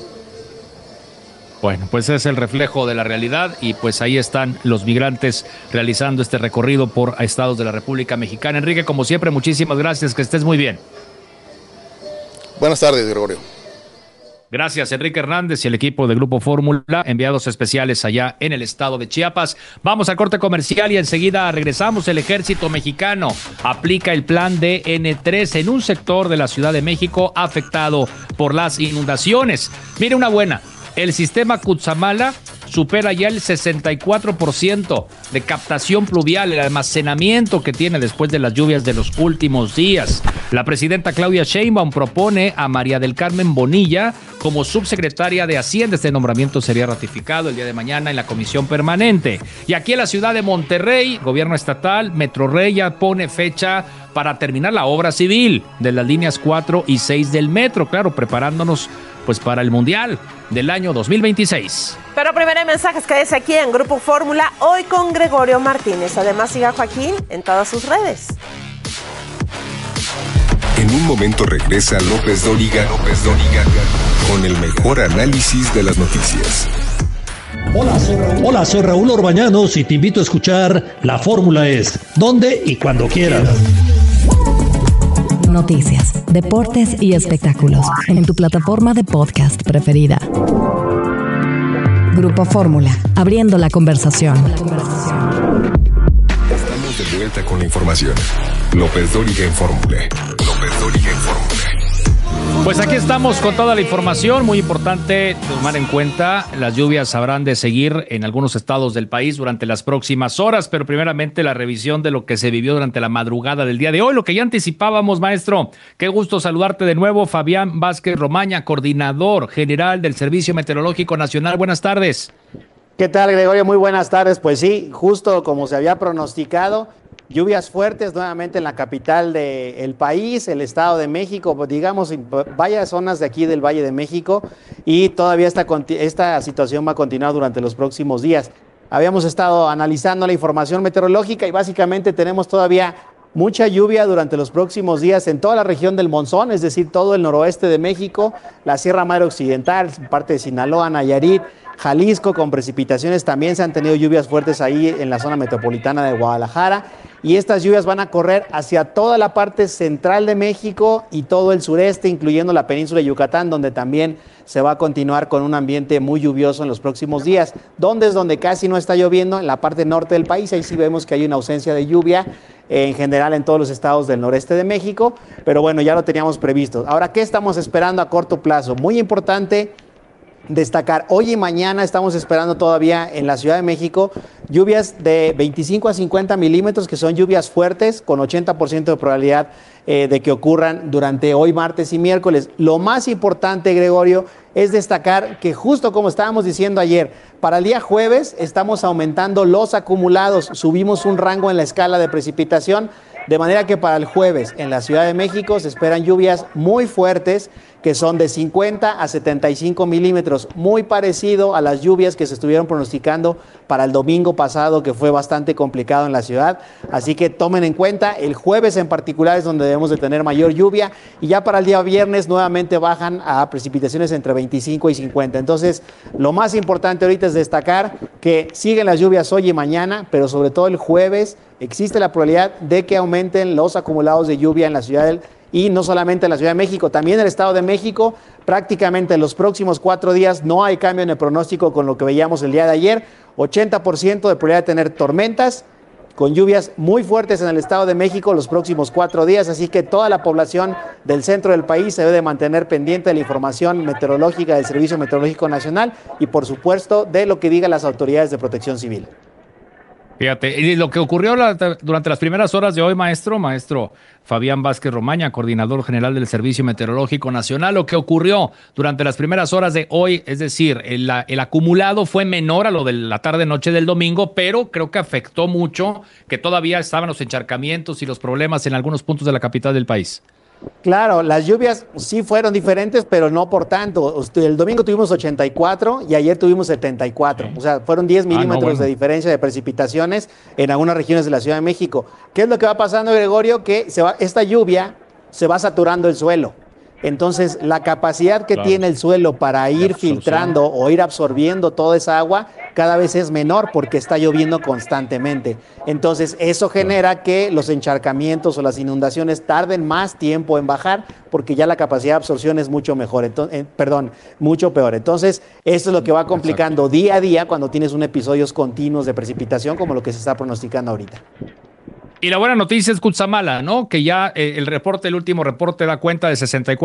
Bueno, pues es el reflejo de la realidad, y pues ahí están los migrantes realizando este recorrido por estados de la República Mexicana. Enrique, como siempre, muchísimas gracias, que estés muy bien. Buenas tardes, Gregorio. Gracias, Enrique Hernández y el equipo de Grupo Fórmula, enviados especiales allá en el estado de Chiapas. Vamos al corte comercial y enseguida regresamos. El ejército mexicano aplica el plan DN3 en un sector de la Ciudad de México afectado por las inundaciones. Mire, una buena. El sistema Cutzamala supera ya el 64% de captación pluvial, el almacenamiento que tiene después de las lluvias de los últimos días. La presidenta Claudia Sheinbaum propone a María del Carmen Bonilla como subsecretaria de Hacienda. Este nombramiento sería ratificado el día de mañana en la comisión permanente. Y aquí en la ciudad de Monterrey, gobierno estatal, Metrorrey ya pone fecha para terminar la obra civil de las líneas 4 y 6 del metro, claro, preparándonos pues para el Mundial del año 2026. Pero primero hay mensajes, quédese aquí en Grupo Fórmula, hoy con Gregorio Martínez. Además, siga a Joaquín en todas sus redes. En un momento regresa López Dóriga con el mejor análisis de las noticias. Hola, soy Raúl Orbañanos y te invito a escuchar La Fórmula Es, donde y cuando quieras. Noticias, deportes y espectáculos en tu plataforma de podcast preferida. Grupo Fórmula, abriendo la conversación. Estamos de vuelta con la información. López Dóriga en Fórmula. Pues aquí estamos con toda la información. Muy importante tomar en cuenta, las lluvias habrán de seguir en algunos estados del país durante las próximas horas, pero primeramente la revisión de lo que se vivió durante la madrugada del día de hoy, lo que ya anticipábamos, maestro. Qué gusto saludarte de nuevo, Fabián Vázquez Romaña, coordinador general del Servicio Meteorológico Nacional. Buenas tardes. ¿Qué tal, Gregorio? Muy buenas tardes. Pues sí, justo como se había pronosticado, lluvias fuertes nuevamente en la capital del país, el Estado de México, digamos, en varias zonas de aquí del Valle de México, y todavía esta situación va a continuar durante los próximos días. Habíamos estado analizando la información meteorológica y básicamente tenemos todavía mucha lluvia durante los próximos días en toda la región del Monzón, es decir, todo el noroeste de México, la Sierra Madre Occidental, parte de Sinaloa, Nayarit, Jalisco, con precipitaciones. También se han tenido lluvias fuertes ahí en la zona metropolitana de Guadalajara, y estas lluvias van a correr hacia toda la parte central de México y todo el sureste, incluyendo la península de Yucatán, donde también se va a continuar con un ambiente muy lluvioso en los próximos días. ¿Dónde es donde casi no está lloviendo? En la parte norte del país. Ahí sí vemos que hay una ausencia de lluvia en general en todos los estados del noreste de México, pero bueno, ya lo teníamos previsto. Ahora, ¿qué estamos esperando a corto plazo? Muy importante destacar, hoy y mañana estamos esperando todavía en la Ciudad de México lluvias de 25 a 50 milímetros, que son lluvias fuertes, con 80% de probabilidad de que ocurran durante hoy, martes y miércoles. Lo más importante, Gregorio, es destacar que, justo como estábamos diciendo ayer, para el día jueves estamos aumentando los acumulados, subimos un rango en la escala de precipitación, de manera que para el jueves en la Ciudad de México se esperan lluvias muy fuertes, que son de 50 a 75 milímetros, muy parecido a las lluvias que se estuvieron pronosticando para el domingo pasado, que fue bastante complicado en la ciudad. Así que tomen en cuenta, el jueves en particular es donde debemos de tener mayor lluvia, y ya para el día viernes nuevamente bajan a precipitaciones entre 25 y 50. Entonces, lo más importante ahorita es destacar que siguen las lluvias hoy y mañana, pero sobre todo el jueves existe la probabilidad de que aumenten los acumulados de lluvia en la ciudad y no solamente en la Ciudad de México, también en el Estado de México. Prácticamente en los próximos 4 días no hay cambio en el pronóstico con lo que veíamos el día de ayer. 80% de probabilidad de tener tormentas con lluvias muy fuertes en el Estado de México los próximos 4 días, así que toda la población del centro del país se debe de mantener pendiente de la información meteorológica del Servicio Meteorológico Nacional y, por supuesto, de lo que digan las autoridades de protección civil. Fíjate, y lo que ocurrió durante las primeras horas de hoy, maestro Fabián Vázquez Romaña, coordinador general del Servicio Meteorológico Nacional, lo que ocurrió durante las primeras horas de hoy, es decir, el acumulado fue menor a lo de la tarde-noche del domingo, pero creo que afectó mucho que todavía estaban los encharcamientos y los problemas en algunos puntos de la capital del país. Claro, las lluvias sí fueron diferentes, pero no por tanto. El domingo tuvimos 84 y ayer tuvimos 74. O sea, fueron 10 milímetros de diferencia de precipitaciones en algunas regiones de la Ciudad de México. ¿Qué es lo que va pasando, Gregorio? Que esta lluvia se va saturando el suelo. Entonces, la capacidad que tiene el suelo para ir filtrando o ir absorbiendo toda esa agua cada vez es menor porque está lloviendo constantemente. Entonces, eso genera que los encharcamientos o las inundaciones tarden más tiempo en bajar porque ya la capacidad de absorción es mucho mejor, mucho peor. Entonces, esto es lo que va complicando día a día cuando tienes episodios continuos de precipitación como lo que se está pronosticando ahorita. Y la buena noticia es Cutzamala, ¿no? Que ya el último reporte da cuenta de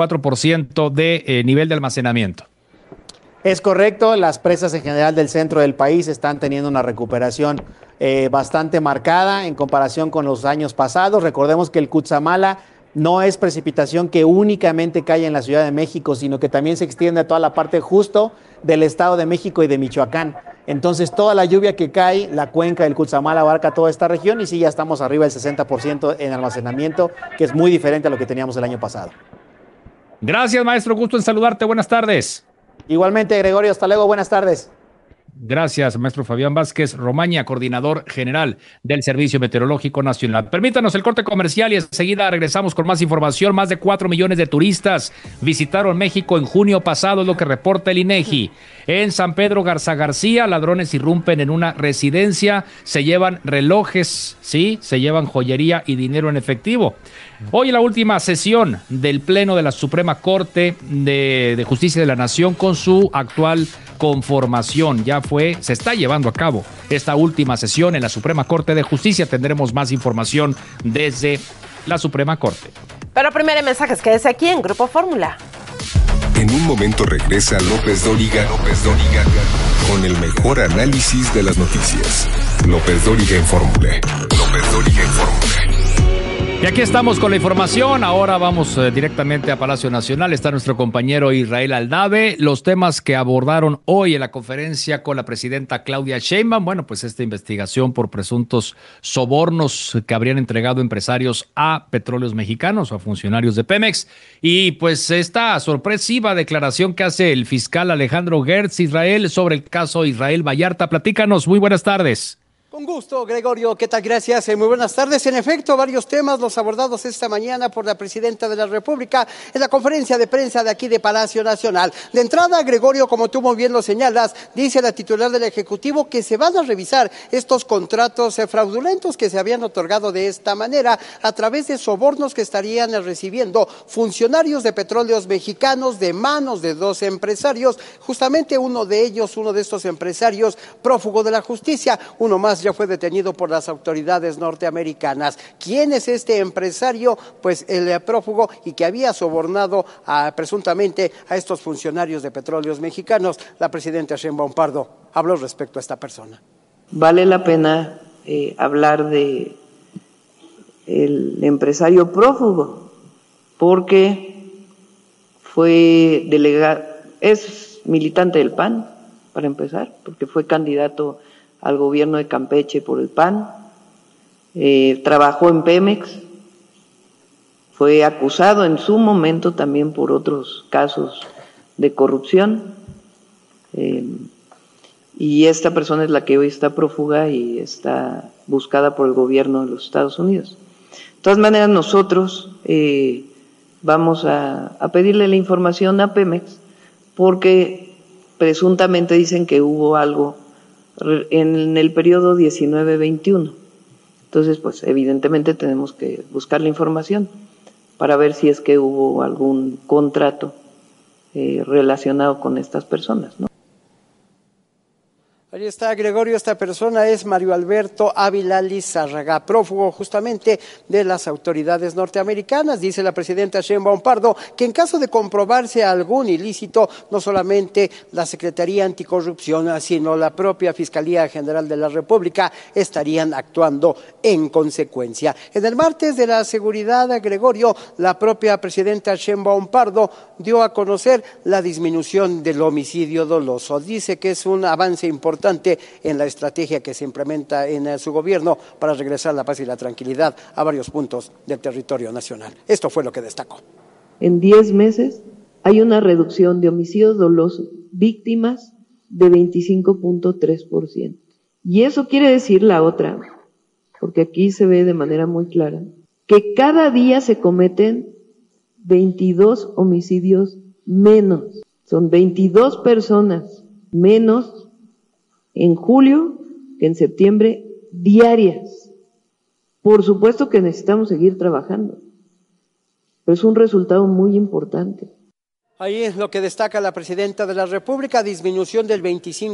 64% de nivel de almacenamiento. Es correcto, las presas en general del centro del país están teniendo una recuperación bastante marcada en comparación con los años pasados. Recordemos que el Cutzamala no es precipitación que únicamente cae en la Ciudad de México, sino que también se extiende a toda la parte justo del Estado de México y de Michoacán. Entonces, toda la lluvia que cae, la cuenca del Cutzamala abarca toda esta región y sí, ya estamos arriba del 60% en almacenamiento, que es muy diferente a lo que teníamos el año pasado. Gracias, maestro. Gusto en saludarte. Buenas tardes. Igualmente, Gregorio. Hasta luego. Buenas tardes. Gracias, maestro Fabián Vázquez Romaña, coordinador general del Servicio Meteorológico Nacional. Permítanos el corte comercial y enseguida regresamos con más información. Más de 4 millones de turistas visitaron México en junio pasado, es lo que reporta el INEGI. En San Pedro Garza García, ladrones irrumpen en una residencia, se llevan relojes, sí, se llevan joyería y dinero en efectivo. Hoy la última sesión del Pleno de la Suprema Corte de Justicia de la Nación con su actual conformación. Se está llevando a cabo esta última sesión en la Suprema Corte de Justicia. Tendremos más información desde la Suprema Corte. Pero primero mensajes, quédese aquí en Grupo Fórmula. En un momento regresa López Dóriga con el mejor análisis de las noticias. López Dóriga en Fórmula. Y aquí estamos con la información. Ahora vamos directamente a Palacio Nacional. Está nuestro compañero Israel Aldave. Los temas que abordaron hoy en la conferencia con la presidenta Claudia Sheinbaum. Bueno, pues esta investigación por presuntos sobornos que habrían entregado empresarios a Petróleos Mexicanos o a funcionarios de Pemex. Y pues esta sorpresiva declaración que hace el fiscal Alejandro Gertz, Israel, sobre el caso Israel Vallarta. Platícanos. Muy buenas tardes. Con gusto, Gregorio. ¿Qué tal? Gracias. Muy buenas tardes. En efecto, varios temas los abordados esta mañana por la presidenta de la República en la conferencia de prensa de aquí de Palacio Nacional. De entrada, Gregorio, como tú muy bien lo señalas, dice la titular del Ejecutivo que se van a revisar estos contratos fraudulentos que se habían otorgado de esta manera a través de sobornos que estarían recibiendo funcionarios de Petróleos Mexicanos de manos de dos empresarios. Justamente uno de estos empresarios, prófugo de la justicia, uno más ya fue detenido por las autoridades norteamericanas. ¿Quién es este empresario? Pues el prófugo y que había sobornado presuntamente a estos funcionarios de Petróleos Mexicanos. La presidenta Sheinbaum Pardo habló respecto a esta persona. Vale la pena hablar de el empresario prófugo porque fue delegado, es militante del PAN, para empezar, porque fue candidato al gobierno de Campeche por el PAN, trabajó en Pemex, fue acusado en su momento también por otros casos de corrupción, y esta persona es la que hoy está prófuga y está buscada por el gobierno de los Estados Unidos. De todas maneras, nosotros vamos a pedirle la información a Pemex porque presuntamente dicen que hubo algo en el periodo 19-21. Entonces, pues evidentemente tenemos que buscar la información para ver si es que hubo algún contrato relacionado con estas personas, ¿no? Ahí está, Gregorio. Esta persona es Mario Alberto Ávila Lizárraga, prófugo justamente de las autoridades norteamericanas. Dice la presidenta Sheinbaum Pardo que en caso de comprobarse algún ilícito, no solamente la Secretaría Anticorrupción, sino la propia Fiscalía General de la República estarían actuando en consecuencia. En el martes de la seguridad, Gregorio, la propia presidenta Sheinbaum Pardo dio a conocer la disminución del homicidio doloso. Dice que es un avance importante en la estrategia que se implementa en su gobierno para regresar la paz y la tranquilidad a varios puntos del territorio nacional. Esto fue lo que destacó. En 10 meses hay una reducción de homicidios dolosos, víctimas de 25.3%. Y eso quiere decir la otra, porque aquí se ve de manera muy clara, que cada día se cometen 22 homicidios menos. Son 22 personas menos en julio que en septiembre, diarias. Por supuesto que necesitamos seguir trabajando, pero es un resultado muy importante. Ahí es lo que destaca la presidenta de la República, disminución del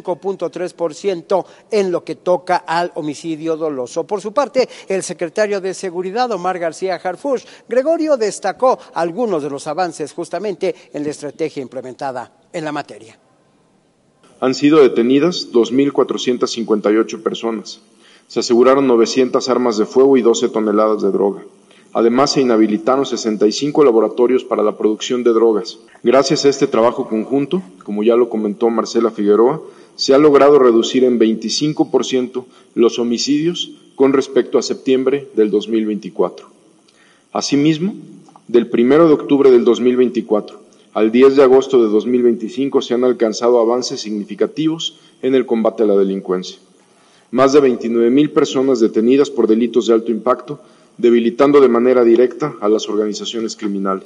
25.3% en lo que toca al homicidio doloso. Por su parte, el secretario de Seguridad, Omar García Harfuch, Gregorio, destacó algunos de los avances justamente en la estrategia implementada en la materia. Han sido detenidas 2.458 personas. Se aseguraron 900 armas de fuego y 12 toneladas de droga. Además, se inhabilitaron 65 laboratorios para la producción de drogas. Gracias a este trabajo conjunto, como ya lo comentó Marcela Figueroa, se ha logrado reducir en 25% los homicidios con respecto a septiembre del 2024. Asimismo, del 1 de octubre del 2024 al 10 de agosto de 2025 se han alcanzado avances significativos en el combate a la delincuencia. Más de 29,000 personas detenidas por delitos de alto impacto, debilitando de manera directa a las organizaciones criminales.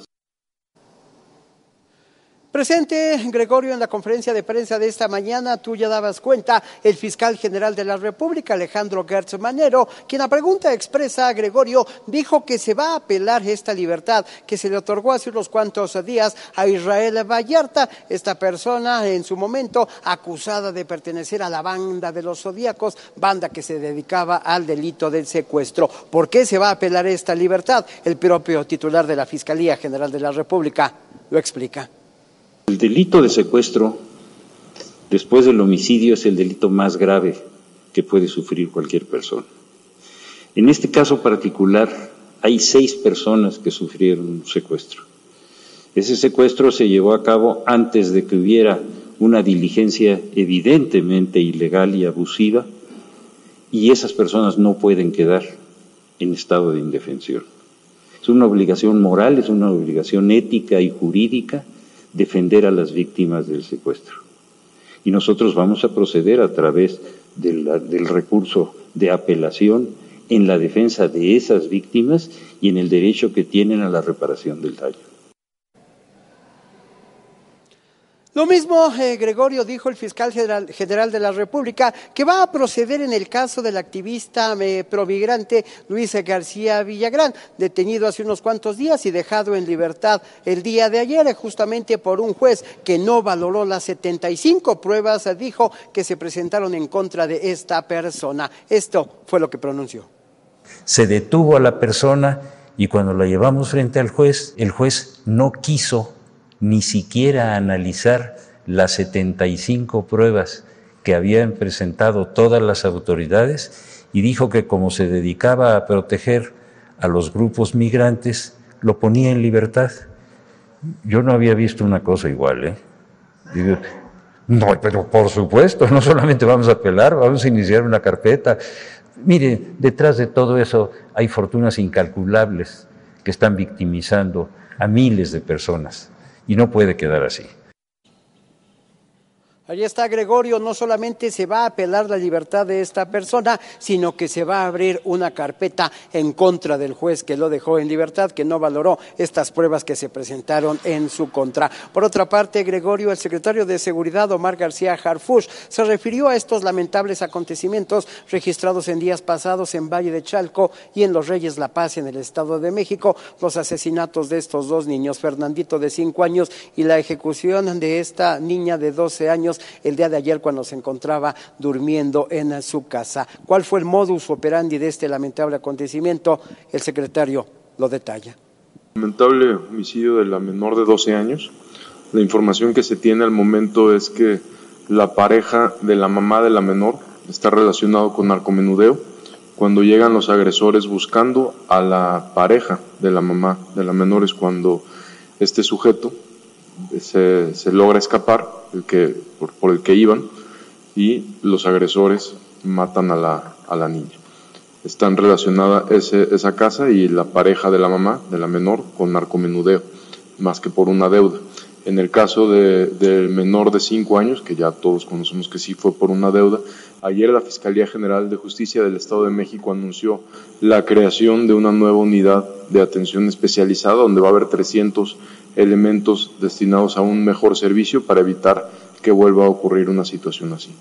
Presente, Gregorio, en la conferencia de prensa de esta mañana, tú ya dabas cuenta, el fiscal general de la República, Alejandro Gertz Manero, quien a pregunta expresa, Gregorio, dijo que se va a apelar esta libertad que se le otorgó hace unos cuantos días a Israel Vallarta, esta persona en su momento acusada de pertenecer a la banda de los Zodíacos, banda que se dedicaba al delito del secuestro. ¿Por qué se va a apelar esta libertad? El propio titular de la Fiscalía General de la República lo explica. El delito de secuestro, después del homicidio, es el delito más grave que puede sufrir cualquier persona. En este caso particular, hay 6 personas que sufrieron un secuestro. Ese secuestro se llevó a cabo antes de que hubiera una diligencia evidentemente ilegal y abusiva, y esas personas no pueden quedar en estado de indefensión. Es una obligación moral, es una obligación ética y jurídica defender a las víctimas del secuestro. Y nosotros vamos a proceder a través del recurso de apelación en la defensa de esas víctimas y en el derecho que tienen a la reparación del daño. Lo mismo, Gregorio, dijo el fiscal general de la República, que va a proceder en el caso del activista promigrante Luis García Villagrán, detenido hace unos cuantos días y dejado en libertad el día de ayer, justamente por un juez que no valoró las 75 pruebas, dijo, que se presentaron en contra de esta persona. Esto fue lo que pronunció. Se detuvo a la persona y cuando la llevamos frente al juez, el juez no quiso ni siquiera analizar las 75 pruebas que habían presentado todas las autoridades y dijo que como se dedicaba a proteger a los grupos migrantes, lo ponía en libertad. Yo no había visto una cosa igual, Digo, no, pero por supuesto, no solamente vamos a apelar, vamos a iniciar una carpeta. Mire, detrás de todo eso hay fortunas incalculables que están victimizando a miles de personas. Y no puede quedar así. Allí está, Gregorio, no solamente se va a apelar la libertad de esta persona, sino que se va a abrir una carpeta en contra del juez que lo dejó en libertad, que no valoró estas pruebas que se presentaron en su contra. Por otra parte, Gregorio, el secretario de Seguridad, Omar García Harfuch, se refirió a estos lamentables acontecimientos registrados en días pasados en Valle de Chalco y en Los Reyes La Paz, en el Estado de México, los asesinatos de estos 2 niños, Fernandito de 5 años y la ejecución de esta niña de 12 años el día de ayer cuando se encontraba durmiendo en su casa. ¿Cuál fue el modus operandi de este lamentable acontecimiento? El secretario lo detalla. Lamentable homicidio de la menor de 12 años. La información que se tiene al momento es que la pareja de la mamá de la menor está relacionado con narcomenudeo. Cuando llegan los agresores buscando a la pareja de la mamá de la menor es cuando este sujeto se logra escapar por el que iban y los agresores matan a la niña. Están relacionadas esa casa y la pareja de la mamá de la menor con narcomenudeo, más que por una deuda. En el caso del menor de 5 años, que ya todos conocemos que sí fue por una deuda, ayer la Fiscalía General de Justicia del Estado de México anunció la creación de una nueva unidad de atención especializada donde va a haber 300 elementos destinados a un mejor servicio para evitar que vuelva a ocurrir una situación así.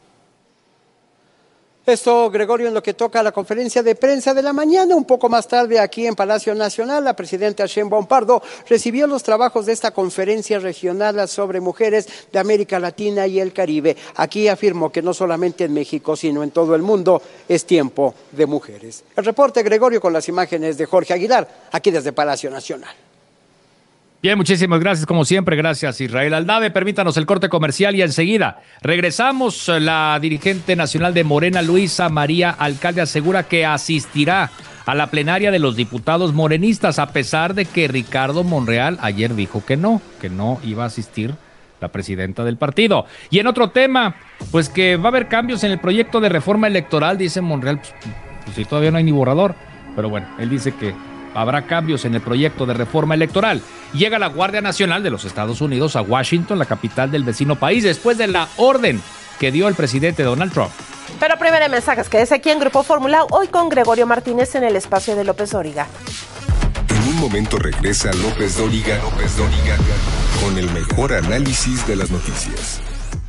Esto, Gregorio, en lo que toca a la conferencia de prensa de la mañana. Un poco más tarde, aquí en Palacio Nacional, la presidenta Sheinbaum Pardo recibió los trabajos de esta conferencia regional sobre mujeres de América Latina y el Caribe. Aquí afirmó que no solamente en México, sino en todo el mundo, es tiempo de mujeres. El reporte, Gregorio, con las imágenes de Jorge Aguilar, aquí desde Palacio Nacional. Bien, muchísimas gracias, como siempre, gracias Israel Aldave. Permítanos el corte comercial y enseguida regresamos. La dirigente nacional de Morena, Luisa María Alcalde, asegura que asistirá a la plenaria de los diputados morenistas, a pesar de que Ricardo Monreal ayer dijo que no iba a asistir la presidenta del partido. Y en otro tema, pues que va a haber cambios en el proyecto de reforma electoral, dice Monreal, pues si todavía no hay ni borrador, pero bueno, él dice que habrá cambios en el proyecto de reforma electoral. Llega la Guardia Nacional de los Estados Unidos a Washington, la capital del vecino país, después de la orden que dio el presidente Donald Trump. Pero primero en mensajes, quédese aquí en Grupo Fórmula, hoy con Gregorio Martínez en el espacio de López Dóriga. En un momento regresa López Dóriga con el mejor análisis de las noticias.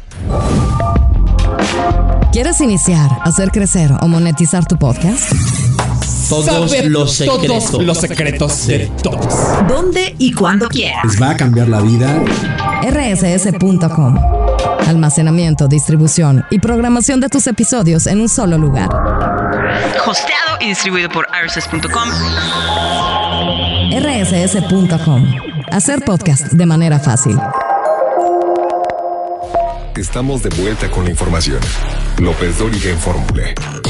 ¿Quieres iniciar, hacer crecer o monetizar tu podcast? Todos los secretos de todos. ¿Dónde y cuándo quieras? Les va a cambiar la vida. rss.com. Almacenamiento, distribución y programación de tus episodios en un solo lugar. Hosteado y distribuido por rss.com. rss.com. Hacer podcast de manera fácil. Estamos de vuelta con la información. López Dóriga en Fórmula.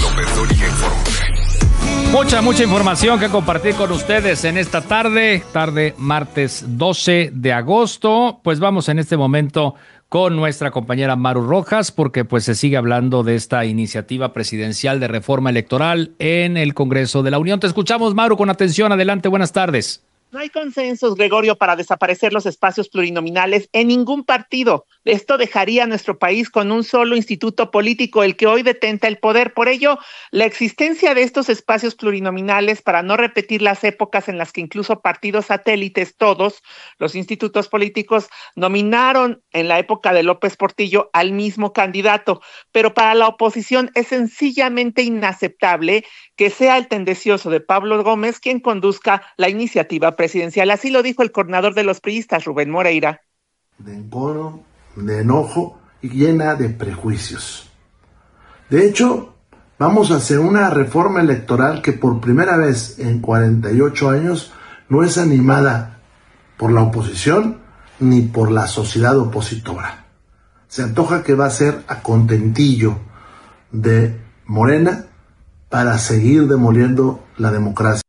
Mucha información que compartir con ustedes en esta tarde martes 12 de agosto. Pues vamos en este momento con nuestra compañera Maru Rojas, porque pues se sigue hablando de esta iniciativa presidencial de reforma electoral en el Congreso de la Unión. Te escuchamos, Maru, con atención. Adelante, buenas tardes. No hay consensos, Gregorio, para desaparecer los espacios plurinominales en ningún partido. Esto dejaría a nuestro país con un solo instituto político, el que hoy detenta el poder. Por ello, la existencia de estos espacios plurinominales, para no repetir las épocas en las que incluso partidos satélites, todos los institutos políticos, nominaron en la época de López Portillo al mismo candidato. Pero para la oposición es sencillamente inaceptable que sea el tendencioso de Pablo Gómez quien conduzca la iniciativa presidencial. Así lo dijo el coordinador de los priistas, Rubén Moreira. De encono, de enojo y llena de prejuicios. De hecho, vamos a hacer una reforma electoral que por primera vez en 48 años no es animada por la oposición ni por la sociedad opositora. Se antoja que va a ser a contentillo de Morena para seguir demoliendo la democracia.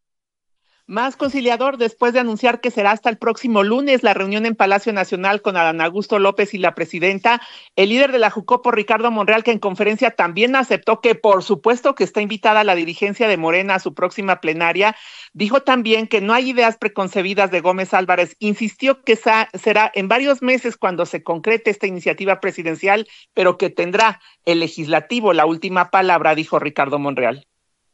Más conciliador, después de anunciar que será hasta el próximo lunes la reunión en Palacio Nacional con Adán Augusto López y la presidenta, el líder de la Jucopo, Ricardo Monreal, que en conferencia también aceptó que por supuesto que está invitada la dirigencia de Morena a su próxima plenaria, dijo también que no hay ideas preconcebidas de Gómez Álvarez. Insistió que será en varios meses cuando se concrete esta iniciativa presidencial, pero que tendrá el legislativo la última palabra, dijo Ricardo Monreal.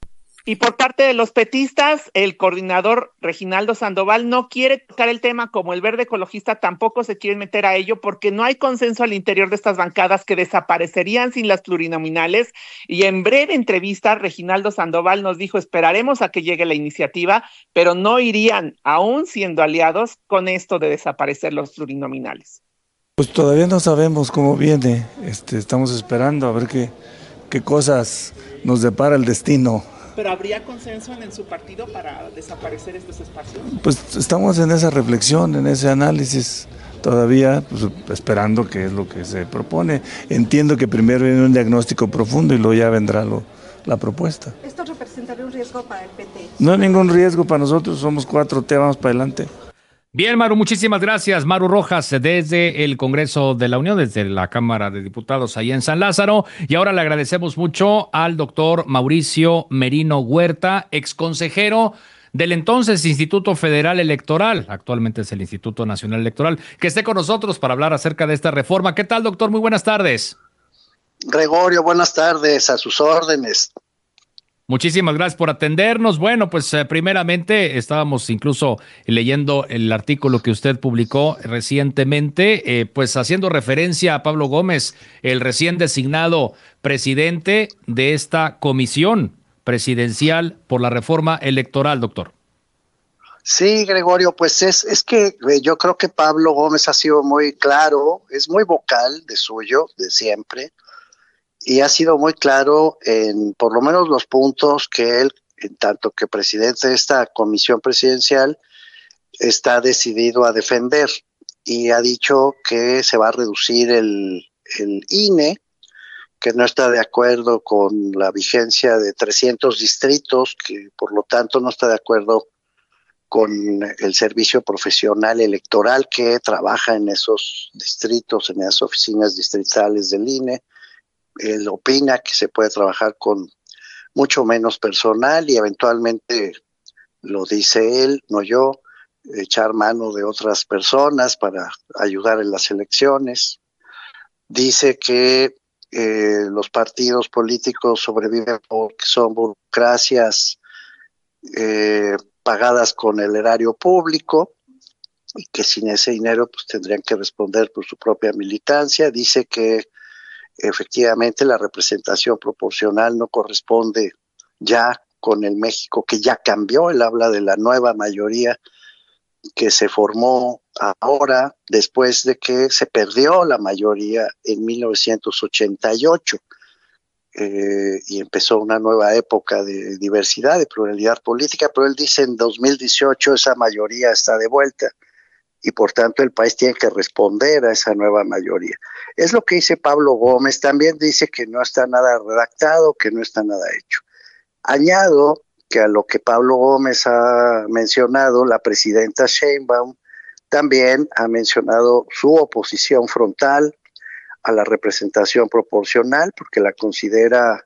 Y por parte de los petistas, el coordinador Reginaldo Sandoval no quiere tocar el tema, como el Verde Ecologista tampoco se quiere meter a ello, porque no hay consenso al interior de estas bancadas que desaparecerían sin las plurinominales. Y en breve entrevista, Reginaldo Sandoval nos dijo: esperaremos a que llegue la iniciativa, pero no irían, aún siendo aliados, con esto de desaparecer los plurinominales. Pues todavía no sabemos cómo viene, estamos esperando a ver qué cosas nos depara el destino. ¿Pero habría consenso en su partido para desaparecer estos espacios? Pues estamos en esa reflexión, en ese análisis, todavía pues, esperando qué es lo que se propone. Entiendo que primero viene un diagnóstico profundo y luego ya vendrá la propuesta. ¿Esto representaría un riesgo para el PT? No hay ningún riesgo para nosotros, somos 4T, vamos para adelante. Bien, Maru, muchísimas gracias. Maru Rojas, desde el Congreso de la Unión, desde la Cámara de Diputados allá en San Lázaro. Y ahora le agradecemos mucho al doctor Mauricio Merino Huerta, exconsejero del entonces Instituto Federal Electoral, actualmente es el Instituto Nacional Electoral, que esté con nosotros para hablar acerca de esta reforma. ¿Qué tal, doctor? Muy buenas tardes. Gregorio, buenas tardes, a sus órdenes. Muchísimas gracias por atendernos. Bueno, pues primeramente estábamos incluso leyendo el artículo que usted publicó recientemente, pues haciendo referencia a Pablo Gómez, el recién designado presidente de esta comisión presidencial por la reforma electoral, doctor. Sí, Gregorio, pues es que yo creo que Pablo Gómez ha sido muy claro, es muy vocal de suyo, de siempre, y ha sido muy claro en por lo menos los puntos que él, en tanto que presidente de esta comisión presidencial, está decidido a defender, y ha dicho que se va a reducir el INE, que no está de acuerdo con la vigencia de 300 distritos, que por lo tanto no está de acuerdo con el servicio profesional electoral que trabaja en esos distritos, en esas oficinas distritales del INE. Él opina que se puede trabajar con mucho menos personal y eventualmente, lo dice él, no yo, echar mano de otras personas para ayudar en las elecciones. Dice que los partidos políticos sobreviven porque son burocracias pagadas con el erario público y que sin ese dinero pues tendrían que responder por su propia militancia. Dice que efectivamente la representación proporcional no corresponde ya con el México que ya cambió. Él habla de la nueva mayoría que se formó ahora después de que se perdió la mayoría en 1988 y empezó una nueva época de diversidad, de pluralidad política, pero él dice en 2018 esa mayoría está de vuelta y por tanto el país tiene que responder a esa nueva mayoría. Es lo que dice Pablo Gómez, también dice que no está nada redactado, que no está nada hecho. Añado que a lo que Pablo Gómez ha mencionado, la presidenta Sheinbaum también ha mencionado su oposición frontal a la representación proporcional, porque la considera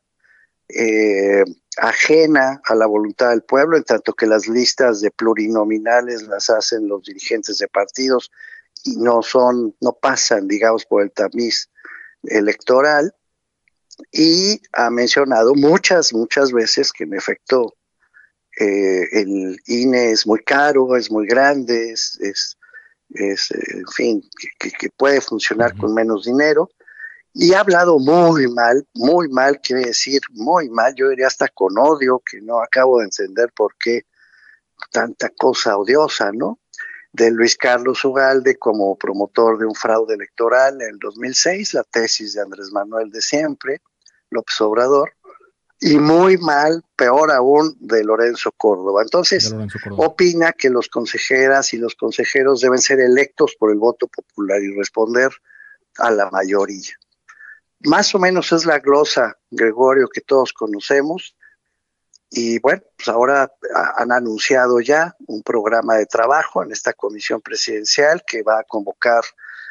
ajena a la voluntad del pueblo, en tanto que las listas de plurinominales las hacen los dirigentes de partidos y no pasan, digamos, por el tamiz electoral. Y ha mencionado muchas veces que en efecto el INE es muy caro, es muy grande, en fin, que puede funcionar con menos dinero, y ha hablado muy mal, quiere decir muy mal, yo diría hasta con odio, que no acabo de entender por qué tanta cosa odiosa, ¿no? De Luis Carlos Ugalde como promotor de un fraude electoral en el 2006, la tesis de Andrés Manuel de siempre, López Obrador, y muy mal, peor aún, de Lorenzo Córdoba. Entonces, opina que los consejeras y los consejeros deben ser electos por el voto popular y responder a la mayoría. Más o menos es la glosa, Gregorio, que todos conocemos. Y bueno, pues ahora han anunciado ya un programa de trabajo en esta comisión presidencial que va a convocar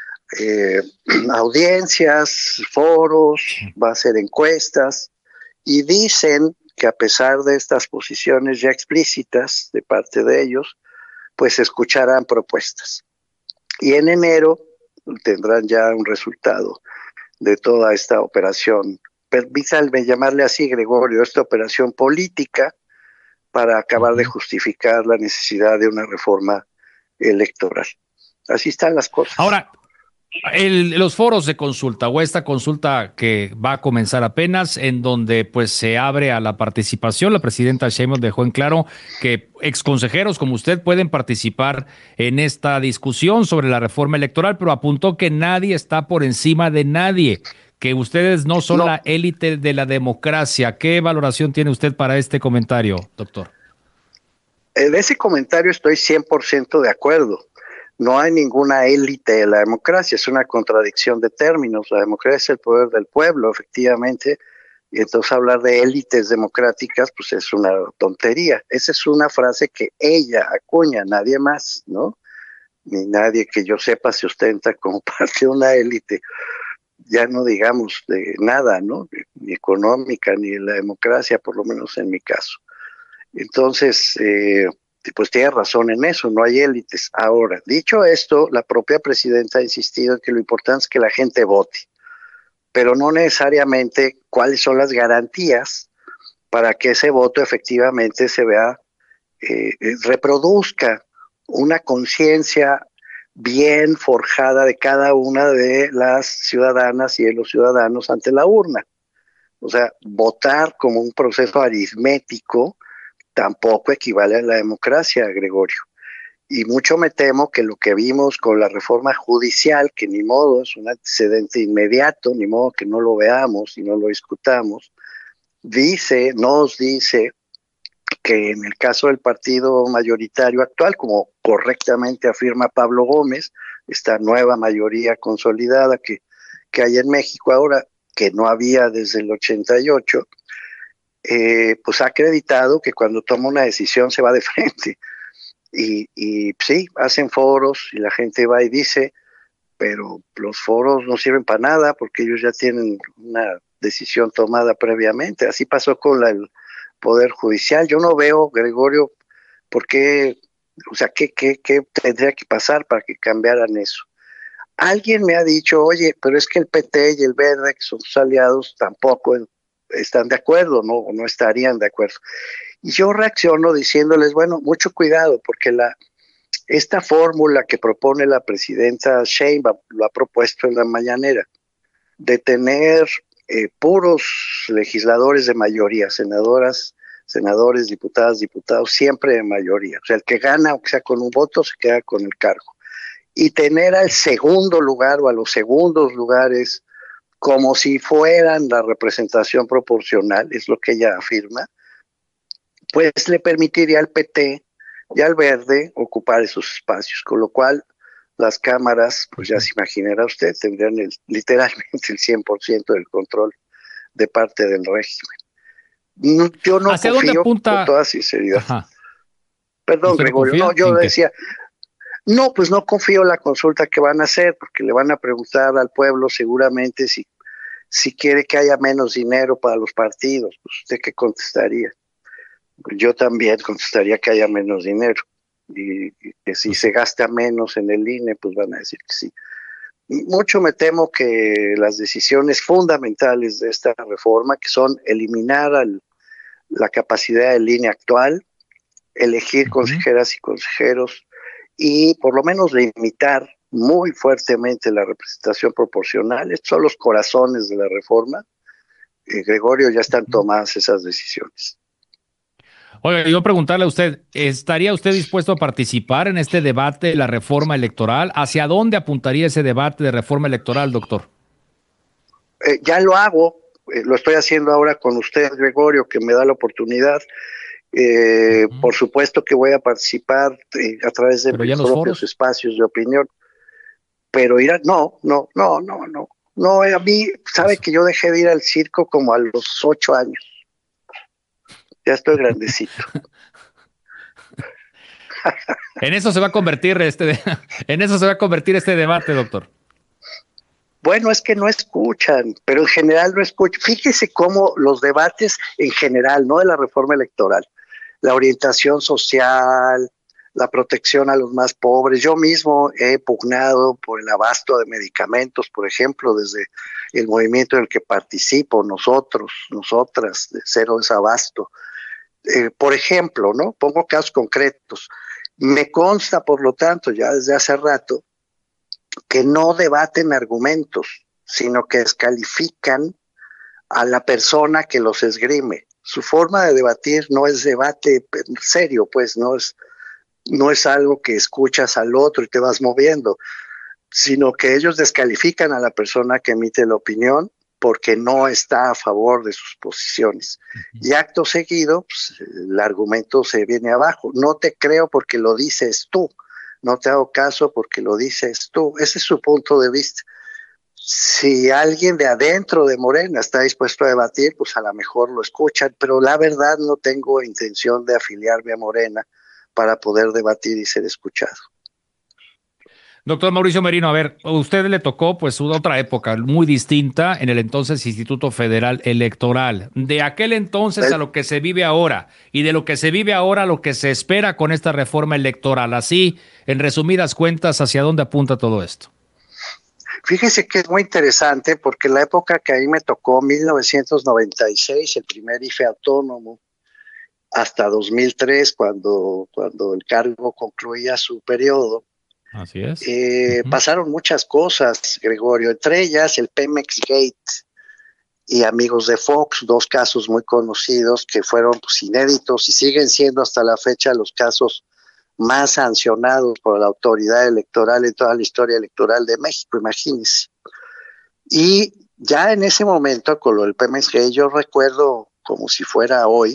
audiencias, foros, va a hacer encuestas, y dicen que a pesar de estas posiciones ya explícitas de parte de ellos, pues escucharán propuestas. Y en enero tendrán ya un resultado de toda esta operación, permítanme llamarle así, Gregorio, esta operación política para acabar de justificar la necesidad de una reforma electoral. Así están las cosas. Ahora, los foros de consulta o esta consulta que va a comenzar apenas, en donde pues se abre a la participación, la presidenta Sheinbaum dejó en claro que exconsejeros como usted pueden participar en esta discusión sobre la reforma electoral, pero apuntó que nadie está por encima de nadie, que ustedes no son la élite de la democracia. ¿Qué valoración tiene usted para este comentario, doctor? En ese comentario estoy 100% de acuerdo. No hay ninguna élite de la democracia, es una contradicción de términos. La democracia es el poder del pueblo, efectivamente, y entonces hablar de élites democráticas, pues es una tontería. Esa es una frase que ella acuña, nadie más, ¿no? Ni nadie que yo sepa se ostenta como parte de una élite, ya no digamos de nada, ¿no? Ni económica, ni de la democracia, por lo menos en mi caso. Entonces, pues tiene razón en eso, no hay élites. Ahora, dicho esto, la propia presidenta ha insistido en que lo importante es que la gente vote, pero no necesariamente cuáles son las garantías para que ese voto efectivamente se vea, reproduzca una conciencia bien forjada de cada una de las ciudadanas y de los ciudadanos ante la urna. O sea, votar como un proceso aritmético tampoco equivale a la democracia, Gregorio. Y mucho me temo que lo que vimos con la reforma judicial, que ni modo es un antecedente inmediato, ni modo que no lo veamos y no lo discutamos, nos dice que en el caso del partido mayoritario actual, como correctamente afirma Pablo Gómez, esta nueva mayoría consolidada que hay en México ahora, que no había desde el 88, pues ha acreditado que cuando toma una decisión se va de frente. Y sí, hacen foros y la gente va y dice, pero los foros no sirven para nada porque ellos ya tienen una decisión tomada previamente. Así pasó con el Poder Judicial. Yo no veo, Gregorio, por qué, o sea, qué tendría que pasar para que cambiaran eso. Alguien me ha dicho, oye, pero es que el PT y el Verde, que son sus aliados, tampoco están de acuerdo, no estarían de acuerdo. Y yo reacciono diciéndoles, bueno, mucho cuidado, porque esta fórmula que propone la presidenta Sheinbaum, lo ha propuesto en la mañanera, de tener puros legisladores de mayoría, senadores, diputadas, diputados, siempre de mayoría. O sea, el que gana, aunque sea con un voto, se queda con el cargo. Y tener al segundo lugar o a los segundos lugares como si fueran la representación proporcional, es lo que ella afirma, pues le permitiría al PT y al Verde ocupar esos espacios, con lo cual las cámaras, pues ya se imaginará usted, tendrían literalmente el 100% del control de parte del régimen. Yo no confío, con toda sinceridad. Ajá. Perdón, Gregorio, no, yo decía, no, pues no confío en la consulta que van a hacer, porque le van a preguntar al pueblo seguramente si quiere que haya menos dinero para los partidos. Pues, ¿usted qué contestaría? Yo también contestaría que haya menos dinero, y que si se gasta menos en el INE, pues van a decir que sí. Mucho me temo que las decisiones fundamentales de esta reforma, que son eliminar la capacidad del INE actual, elegir consejeras y consejeros, y por lo menos limitar muy fuertemente la representación proporcional. Estos son los corazones de la reforma. Gregorio, ya están tomadas esas decisiones. Oiga, yo preguntarle a usted, ¿estaría usted dispuesto a participar en este debate de la reforma electoral? ¿Hacia dónde apuntaría ese debate de reforma electoral, doctor? Ya lo hago, lo estoy haciendo ahora con usted, Gregorio, que me da la oportunidad. Por supuesto que voy a participar a través de mis propios espacios de opinión, pero no, a mí, sabe que yo dejé de ir al circo como a los 8 años. Ya estoy grandecito. En eso se va a convertir este debate, doctor. Bueno, es que no escuchan, pero en general no escuchan. Fíjese cómo los debates en general, no de la reforma electoral, la orientación social, la protección a los más pobres. Yo mismo he pugnado por el abasto de medicamentos, por ejemplo, desde el movimiento en el que participo, nosotras, de Cero Desabasto. Por ejemplo, ¿no? Pongo casos concretos. Me consta, por lo tanto, ya desde hace rato, que no debaten argumentos, sino que descalifican a la persona que los esgrime. Su forma de debatir no es debate serio, pues no es algo que escuchas al otro y te vas moviendo, sino que ellos descalifican a la persona que emite la opinión porque no está a favor de sus posiciones. Y acto seguido, pues, el argumento se viene abajo. No te creo porque lo dices tú, no te hago caso porque lo dices tú. Ese es su punto de vista. Si alguien de adentro de Morena está dispuesto a debatir, pues a lo mejor lo escuchan, pero la verdad no tengo intención de afiliarme a Morena para poder debatir y ser escuchado. Doctor Mauricio Merino, a ver, a usted le tocó pues otra época muy distinta en el entonces Instituto Federal Electoral. De aquel entonces a lo que se vive ahora y de lo que se vive ahora a lo que se espera con esta reforma electoral. Así, en resumidas cuentas, ¿hacia dónde apunta todo esto? Fíjese que es muy interesante porque la época que ahí me tocó, 1996, el primer IFE autónomo, hasta 2003, cuando el cargo concluía su periodo. Así es. Pasaron muchas cosas, Gregorio, entre ellas el Pemex Gate y Amigos de Fox, 2 casos muy conocidos que fueron pues, inéditos y siguen siendo hasta la fecha los casos más sancionados por la autoridad electoral en toda la historia electoral de México, imagínense. Y ya en ese momento, con lo del Pemex Gate, yo recuerdo como si fuera hoy,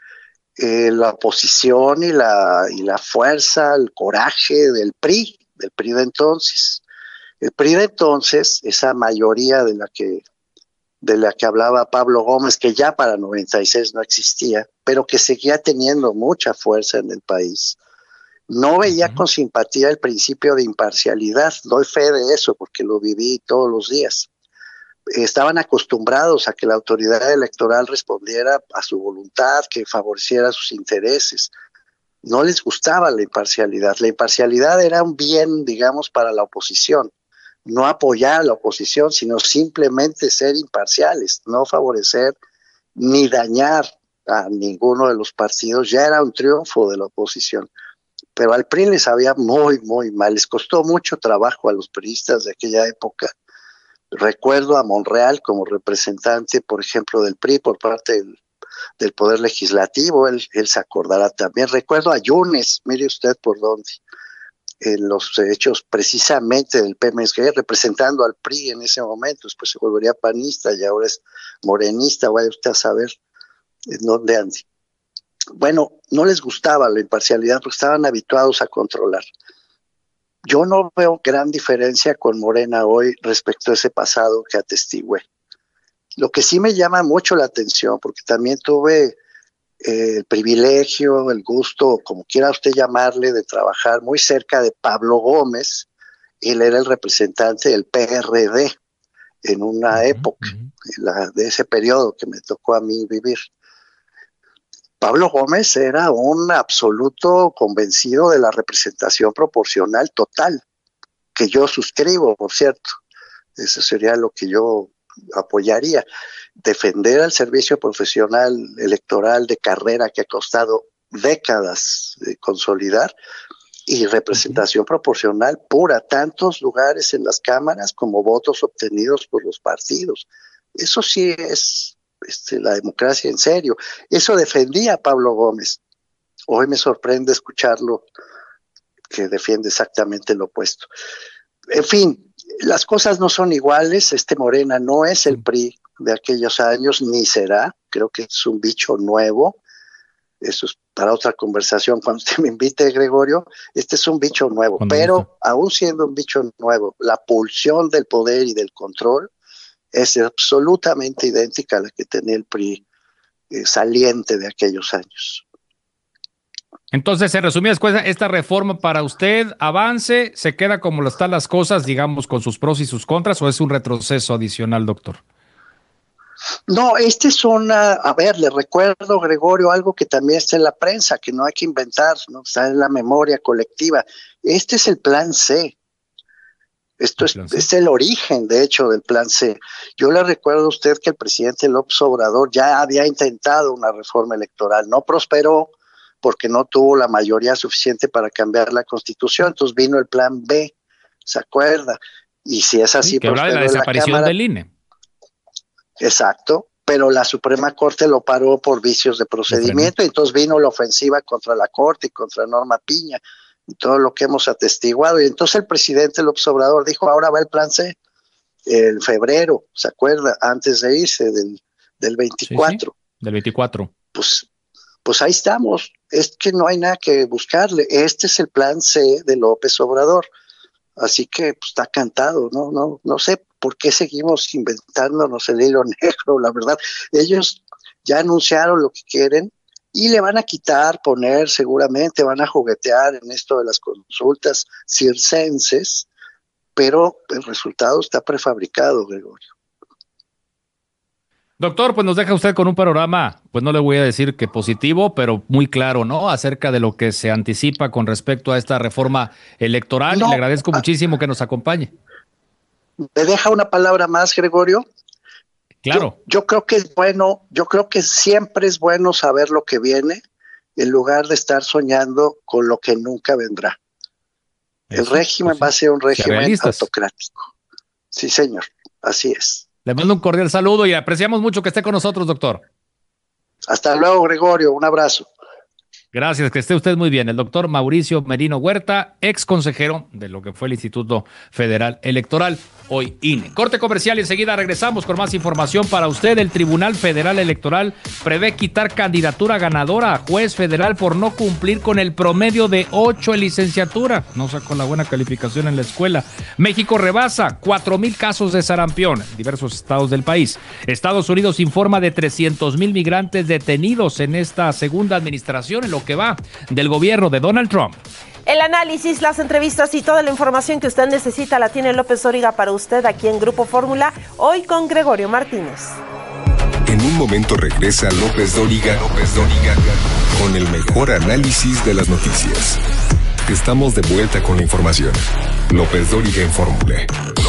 la oposición y la fuerza, el coraje del PRI de entonces. El PRI de entonces, esa mayoría de la que hablaba Pablo Gómez, que ya para 96 no existía, pero que seguía teniendo mucha fuerza en el país, no veía con simpatía el principio de imparcialidad. Doy fe de eso porque lo viví todos los días. Estaban acostumbrados a que la autoridad electoral respondiera a su voluntad, que favoreciera sus intereses. No les gustaba la imparcialidad. La imparcialidad era un bien, digamos, para la oposición. No apoyar a la oposición, sino simplemente ser imparciales, no favorecer ni dañar a ninguno de los partidos. Ya era un triunfo de la oposición. Pero al PRI les sabía muy, muy mal. Les costó mucho trabajo a los priistas de aquella época. Recuerdo a Monreal como representante, por ejemplo, del PRI por parte del Poder Legislativo, él se acordará también. Recuerdo a Yunes, mire usted por dónde, en los hechos precisamente del PMSG, representando al PRI en ese momento, después se volvería panista y ahora es morenista, vaya usted a saber en dónde ande. Bueno, no les gustaba la imparcialidad porque estaban habituados a controlar. Yo no veo gran diferencia con Morena hoy respecto a ese pasado que atestigué. Lo que sí me llama mucho la atención, porque también tuve el privilegio, el gusto, como quiera usted llamarle, de trabajar muy cerca de Pablo Gómez. Él era el representante del PRD en una época, de ese periodo que me tocó a mí vivir. Pablo Gómez era un absoluto convencido de la representación proporcional total, que yo suscribo, por cierto. Eso sería lo que yo apoyaría. Defender al servicio profesional electoral de carrera que ha costado décadas de consolidar, y representación proporcional pura, tantos lugares en las cámaras como votos obtenidos por los partidos. Eso sí es la democracia en serio. Eso defendía Pablo Gómez. Hoy me sorprende escucharlo que defiende exactamente lo opuesto. En fin, las cosas no son iguales. Morena no es el PRI de aquellos años, ni será. Creo que es un bicho nuevo. Eso es para otra conversación cuando usted me invite, Gregorio. Este es un bicho nuevo, pero aún siendo un bicho nuevo, la pulsión del poder y del control es absolutamente idéntica a la que tenía el PRI saliente de aquellos años. Entonces, en resumidas cuentas, esta reforma para usted, avance, se queda como están las cosas, digamos, con sus pros y sus contras, ¿o es un retroceso adicional, doctor? No, es a ver, le recuerdo, Gregorio, algo que también está en la prensa, que no hay que inventar, no está en la memoria colectiva. Este es el plan C. Esto es el origen, de hecho, del plan C. Yo le recuerdo a usted que el presidente López Obrador ya había intentado una reforma electoral, no prosperó porque no tuvo la mayoría suficiente para cambiar la Constitución, entonces vino el plan B, ¿se acuerda? Y si es así, que habla de la desaparición del INE. Exacto, pero la Suprema Corte lo paró por vicios de procedimiento, y entonces vino la ofensiva contra la Corte y contra Norma Piña y todo lo que hemos atestiguado, y entonces el presidente López Obrador dijo, ahora va el plan C, en febrero, ¿se acuerda? Antes de irse del 24. Sí, del 24. Pues ahí estamos, es que no hay nada que buscarle, este es el plan C de López Obrador, así que pues, está cantado, no sé por qué seguimos inventándonos el hilo negro, la verdad. Ellos ya anunciaron lo que quieren y le van a poner seguramente, van a juguetear en esto de las consultas circenses, pero el resultado está prefabricado, Gregorio. Doctor, pues nos deja usted con un panorama, pues no le voy a decir que positivo, pero muy claro, ¿no? Acerca de lo que se anticipa con respecto a esta reforma electoral. Le agradezco muchísimo que nos acompañe. ¿Me deja una palabra más, Gregorio? Claro. Yo creo que es bueno, yo creo que siempre es bueno saber lo que viene, en lugar de estar soñando con lo que nunca vendrá. El régimen va a ser un régimen autocrático. Sí, señor, así es. Le mando un cordial saludo y apreciamos mucho que esté con nosotros, doctor. Hasta luego, Gregorio, un abrazo. Gracias, que esté usted muy bien. El doctor Mauricio Merino Huerta, ex consejero de lo que fue el Instituto Federal Electoral, hoy INE. Corte comercial y enseguida regresamos con más información para usted. El Tribunal Federal Electoral prevé quitar candidatura ganadora a juez federal por no cumplir con el promedio de 8 en licenciatura. No sacó la buena calificación en la escuela. México rebasa 4,000 casos de sarampión en diversos estados del país. Estados Unidos informa de 300,000 migrantes detenidos en esta segunda administración, en lo que va del gobierno de Donald Trump. El análisis, las entrevistas y toda la información que usted necesita la tiene López Dóriga para usted aquí en Grupo Fórmula, hoy con Gregorio Martínez. En un momento regresa López Dóriga con el mejor análisis de las noticias. Estamos de vuelta con la información. López Dóriga en Fórmula.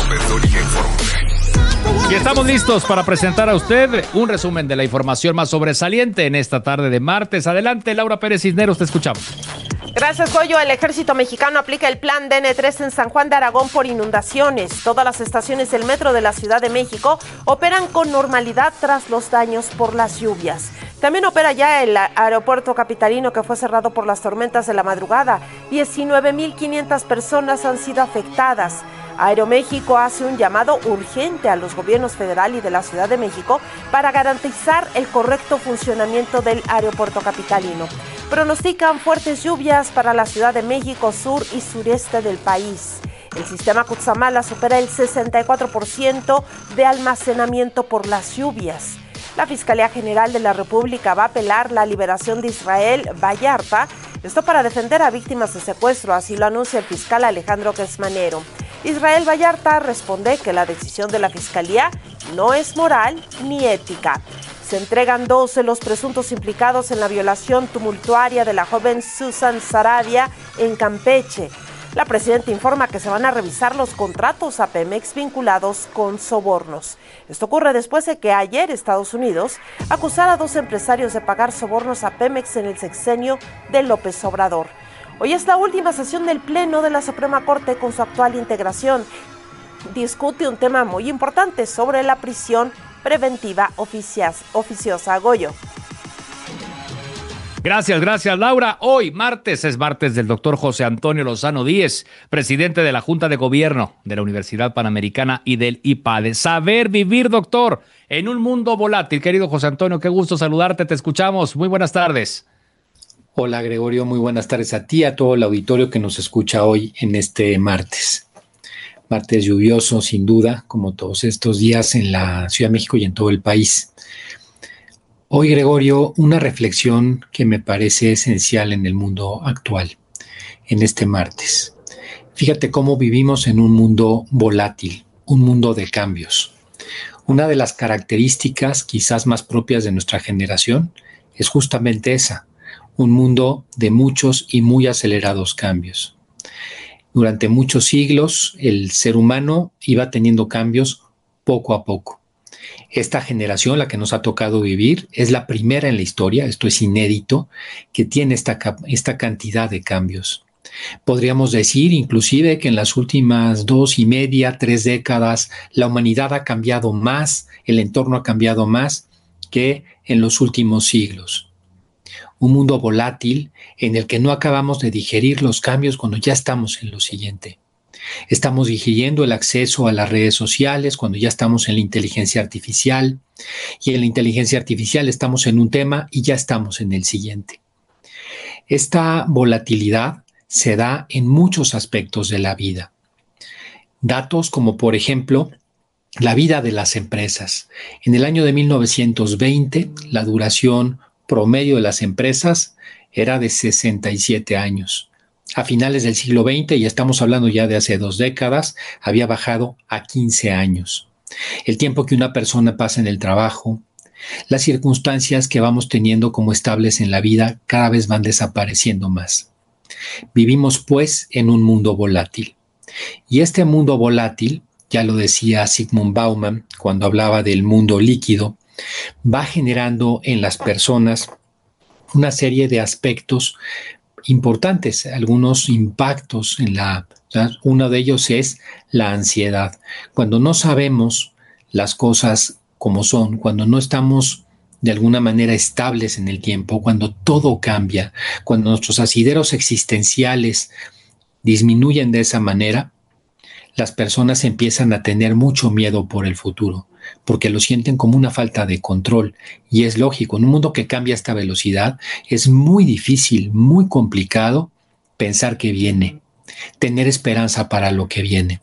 Y estamos listos para presentar a usted un resumen de la información más sobresaliente en esta tarde de martes. Adelante, Laura Pérez Cisneros, te escuchamos. Gracias, Goyo. El ejército mexicano aplica el plan DN3 en San Juan de Aragón por inundaciones. Todas las estaciones del metro de la Ciudad de México operan con normalidad tras los daños por las lluvias. También opera ya el aeropuerto capitalino, que fue cerrado por las tormentas de la madrugada. 19,500 personas han sido afectadas. Aeroméxico hace un llamado urgente a los gobiernos federal y de la Ciudad de México para garantizar el correcto funcionamiento del aeropuerto capitalino. pronostican fuertes lluvias para la Ciudad de México, sur y sureste del país. El sistema Cutzamala supera el 64% de almacenamiento por las lluvias. La Fiscalía General de la República va a apelar la liberación de Israel Vallarta, esto para defender a víctimas de secuestro, así lo anuncia el fiscal Alejandro Gesmanero. Israel Vallarta responde que la decisión de la Fiscalía no es moral ni ética. Se entregan 2 de los presuntos implicados en la violación tumultuaria de la joven Susan Sarabia en Campeche. La presidenta informa que se van a revisar los contratos a Pemex vinculados con sobornos. Esto ocurre después de que ayer Estados Unidos acusara a 2 empresarios de pagar sobornos a Pemex en el sexenio de López Obrador. Hoy es la última sesión del Pleno de la Suprema Corte con su actual integración. Discute un tema muy importante sobre la prisión preventiva oficiosa. Goyo. Gracias, Laura. Hoy, martes, es martes del doctor José Antonio Lozano Díez, presidente de la Junta de Gobierno de la Universidad Panamericana y del IPADE. Saber vivir, doctor, en un mundo volátil. Querido José Antonio, qué gusto saludarte, te escuchamos. Muy buenas tardes. Hola, Gregorio, muy buenas tardes a ti, a todo el auditorio que nos escucha hoy en este martes. Martes lluvioso, sin duda, como todos estos días en la Ciudad de México y en todo el país. Hoy, Gregorio, una reflexión que me parece esencial en el mundo actual, en este martes. Fíjate cómo vivimos en un mundo volátil, un mundo de cambios. Una de las características quizás más propias de nuestra generación es justamente esa, un mundo de muchos y muy acelerados cambios. Durante muchos siglos, el ser humano iba teniendo cambios poco a poco. Esta generación, la que nos ha tocado vivir, es la primera en la historia, esto es inédito, que tiene esta cantidad de cambios. Podríamos decir inclusive que en las últimas 2.5, 3 décadas, la humanidad ha cambiado más, el entorno ha cambiado más que en los últimos siglos. Un mundo volátil en el que no acabamos de digerir los cambios cuando ya estamos en lo siguiente. Estamos digiriendo el acceso a las redes sociales cuando ya estamos en la inteligencia artificial, y en la inteligencia artificial estamos en un tema y ya estamos en el siguiente. Esta volatilidad se da en muchos aspectos de la vida. Datos como, por ejemplo, la vida de las empresas. En el año de 1920, la duración promedio de las empresas era de 67 años. A finales del siglo XX, y estamos hablando ya de hace 2 décadas, había bajado a 15 años. El tiempo que una persona pasa en el trabajo, las circunstancias que vamos teniendo como estables en la vida cada vez van desapareciendo más. Vivimos, pues, en un mundo volátil. Y este mundo volátil, ya lo decía Zygmunt Bauman cuando hablaba del mundo líquido, va generando en las personas una serie de aspectos importantes, algunos impactos uno de ellos es la ansiedad. Cuando no sabemos las cosas como son, cuando no estamos de alguna manera estables en el tiempo, cuando todo cambia, cuando nuestros asideros existenciales disminuyen de esa manera, las personas empiezan a tener mucho miedo por el futuro, porque lo sienten como una falta de control. Y es lógico, en un mundo que cambia a esta velocidad, es muy difícil, muy complicado pensar que viene, tener esperanza para lo que viene.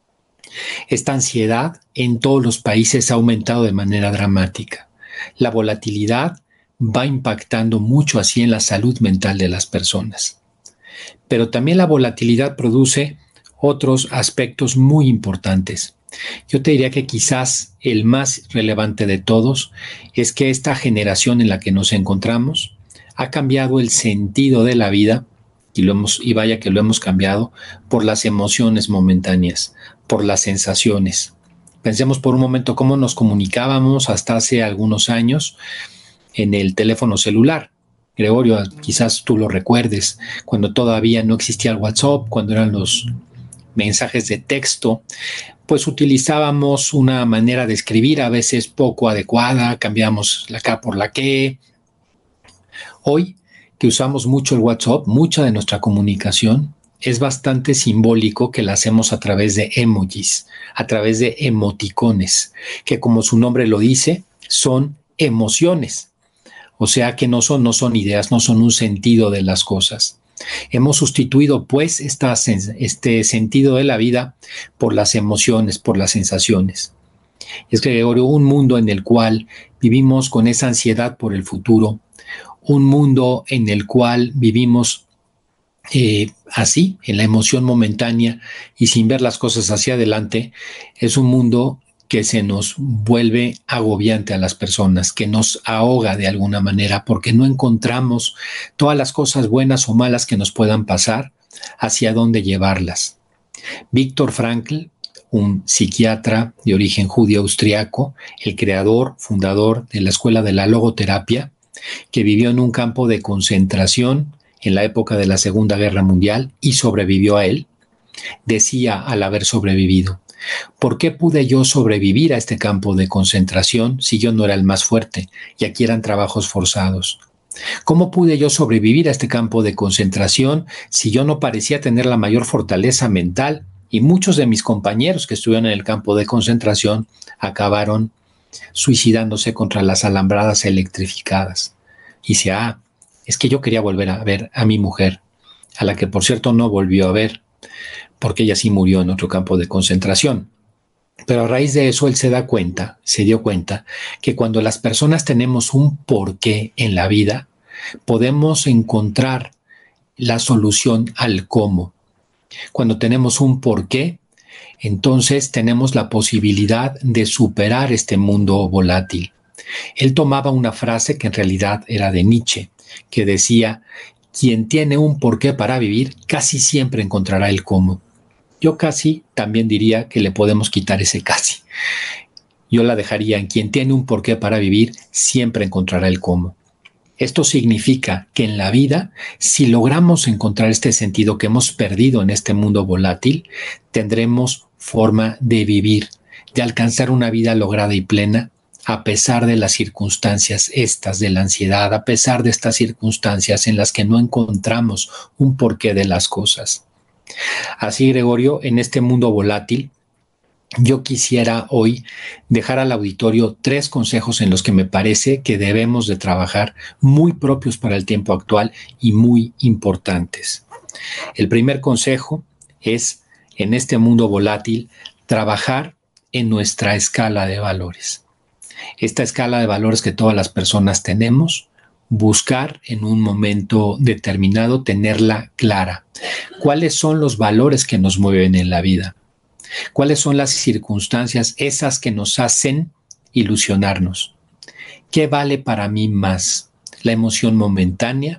Esta ansiedad en todos los países ha aumentado de manera dramática. La volatilidad va impactando mucho así en la salud mental de las personas. Pero también la volatilidad produce otros aspectos muy importantes. Yo te diría que quizás el más relevante de todos es que esta generación en la que nos encontramos ha cambiado el sentido de la vida, y vaya que lo hemos cambiado, por las emociones momentáneas, por las sensaciones. Pensemos por un momento cómo nos comunicábamos hasta hace algunos años en el teléfono celular. Gregorio, quizás tú lo recuerdes, cuando todavía no existía el WhatsApp, cuando eran los mensajes de texto, pues utilizábamos una manera de escribir a veces poco adecuada, cambiábamos la K por la Q. Hoy, que usamos mucho el WhatsApp, mucha de nuestra comunicación es bastante simbólico que la hacemos a través de emojis, a través de emoticones, que como su nombre lo dice, son emociones. O sea que no son ideas, no son un sentido de las cosas. Hemos sustituido, pues, este sentido de la vida por las emociones, por las sensaciones. Es que, Gregorio, un mundo en el cual vivimos con esa ansiedad por el futuro, un mundo en el cual vivimos así, en la emoción momentánea y sin ver las cosas hacia adelante, es un mundo que se nos vuelve agobiante a las personas, que nos ahoga de alguna manera, porque no encontramos todas las cosas buenas o malas que nos puedan pasar, hacia dónde llevarlas. Viktor Frankl, un psiquiatra de origen judío-austriaco, el creador, fundador de la Escuela de la Logoterapia, que vivió en un campo de concentración en la época de la Segunda Guerra Mundial y sobrevivió a él, decía al haber sobrevivido: ¿por qué pude yo sobrevivir a este campo de concentración si yo no era el más fuerte y aquí eran trabajos forzados? ¿Cómo pude yo sobrevivir a este campo de concentración si yo no parecía tener la mayor fortaleza mental? Y muchos de mis compañeros que estuvieron en el campo de concentración acabaron suicidándose contra las alambradas electrificadas. Y dice, es que yo quería volver a ver a mi mujer, a la que por cierto no volvió a ver, porque ella sí murió en otro campo de concentración. Pero a raíz de eso él se dio cuenta que cuando las personas tenemos un porqué en la vida, podemos encontrar la solución al cómo. Cuando tenemos un porqué, entonces tenemos la posibilidad de superar este mundo volátil. Él tomaba una frase que en realidad era de Nietzsche, que decía: quien tiene un porqué para vivir, casi siempre encontrará el cómo. Yo casi también diría que le podemos quitar ese casi. Yo la dejaría en quien tiene un porqué para vivir, siempre encontrará el cómo. Esto significa que en la vida, si logramos encontrar este sentido que hemos perdido en este mundo volátil, tendremos forma de vivir, de alcanzar una vida lograda y plena, a pesar de las circunstancias estas de la ansiedad, a pesar de estas circunstancias en las que no encontramos un porqué de las cosas. Así, Gregorio, en este mundo volátil, yo quisiera hoy dejar al auditorio 3 consejos en los que me parece que debemos de trabajar, muy propios para el tiempo actual y muy importantes. El primer consejo es, en este mundo volátil, trabajar en nuestra escala de valores. Esta escala de valores que todas las personas tenemos, buscar en un momento determinado tenerla clara. ¿Cuáles son los valores que nos mueven en la vida? ¿Cuáles son las circunstancias esas que nos hacen ilusionarnos? ¿Qué vale para mí más? ¿La emoción momentánea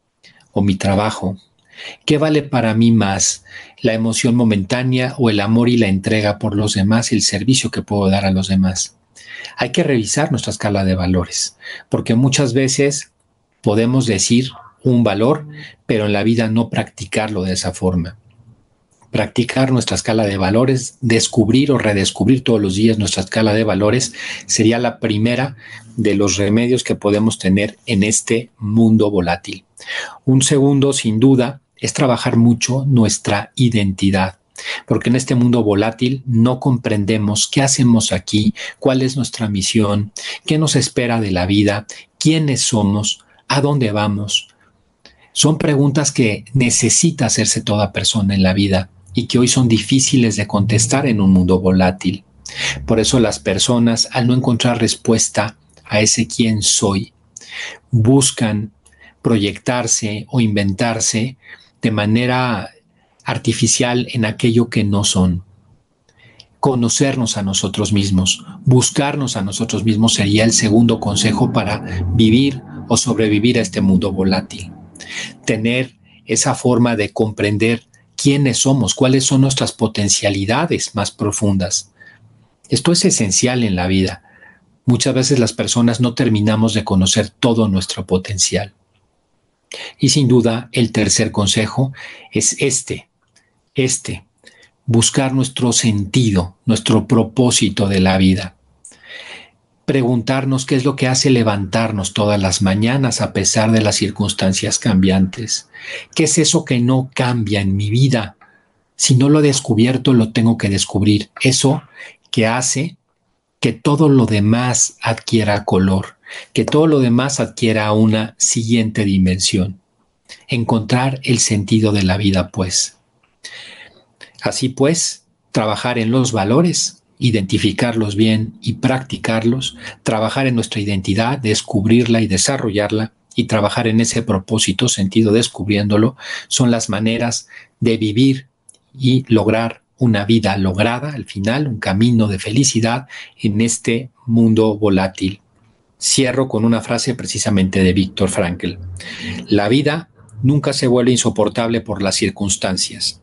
o mi trabajo? ¿Qué vale para mí más? ¿La emoción momentánea o el amor y la entrega por los demás, el servicio que puedo dar a los demás? Hay que revisar nuestra escala de valores, porque muchas veces podemos decir un valor, pero en la vida no practicarlo de esa forma. Practicar nuestra escala de valores, descubrir o redescubrir todos los días nuestra escala de valores, sería la primera de los remedios que podemos tener en este mundo volátil. Un segundo, sin duda, es trabajar mucho nuestra identidad, porque en este mundo volátil no comprendemos qué hacemos aquí, cuál es nuestra misión, qué nos espera de la vida, quiénes somos, a dónde vamos. Son preguntas que necesita hacerse toda persona en la vida y que hoy son difíciles de contestar en un mundo volátil. Por eso las personas, al no encontrar respuesta a ese quién soy, buscan proyectarse o inventarse de manera artificial en aquello que no son. Conocernos a nosotros mismos, buscarnos a nosotros mismos sería el segundo consejo para vivir o sobrevivir a este mundo volátil. Tener esa forma de comprender quiénes somos, cuáles son nuestras potencialidades más profundas. Esto es esencial en la vida. Muchas veces las personas no terminamos de conocer todo nuestro potencial. Y sin duda, el tercer consejo es este, buscar nuestro sentido, nuestro propósito de la vida. Preguntarnos qué es lo que hace levantarnos todas las mañanas a pesar de las circunstancias cambiantes. ¿Qué es eso que no cambia en mi vida? Si no lo he descubierto, lo tengo que descubrir. Eso que hace que todo lo demás adquiera color, que todo lo demás adquiera una siguiente dimensión. Encontrar el sentido de la vida, pues. Así pues, trabajar en los valores, identificarlos bien y practicarlos, trabajar en nuestra identidad, descubrirla y desarrollarla, y trabajar en ese propósito, sentido, descubriéndolo, son las maneras de vivir y lograr una vida lograda, al final, un camino de felicidad en este mundo volátil. Cierro con una frase precisamente de Viktor Frankl. La vida nunca se vuelve insoportable por las circunstancias,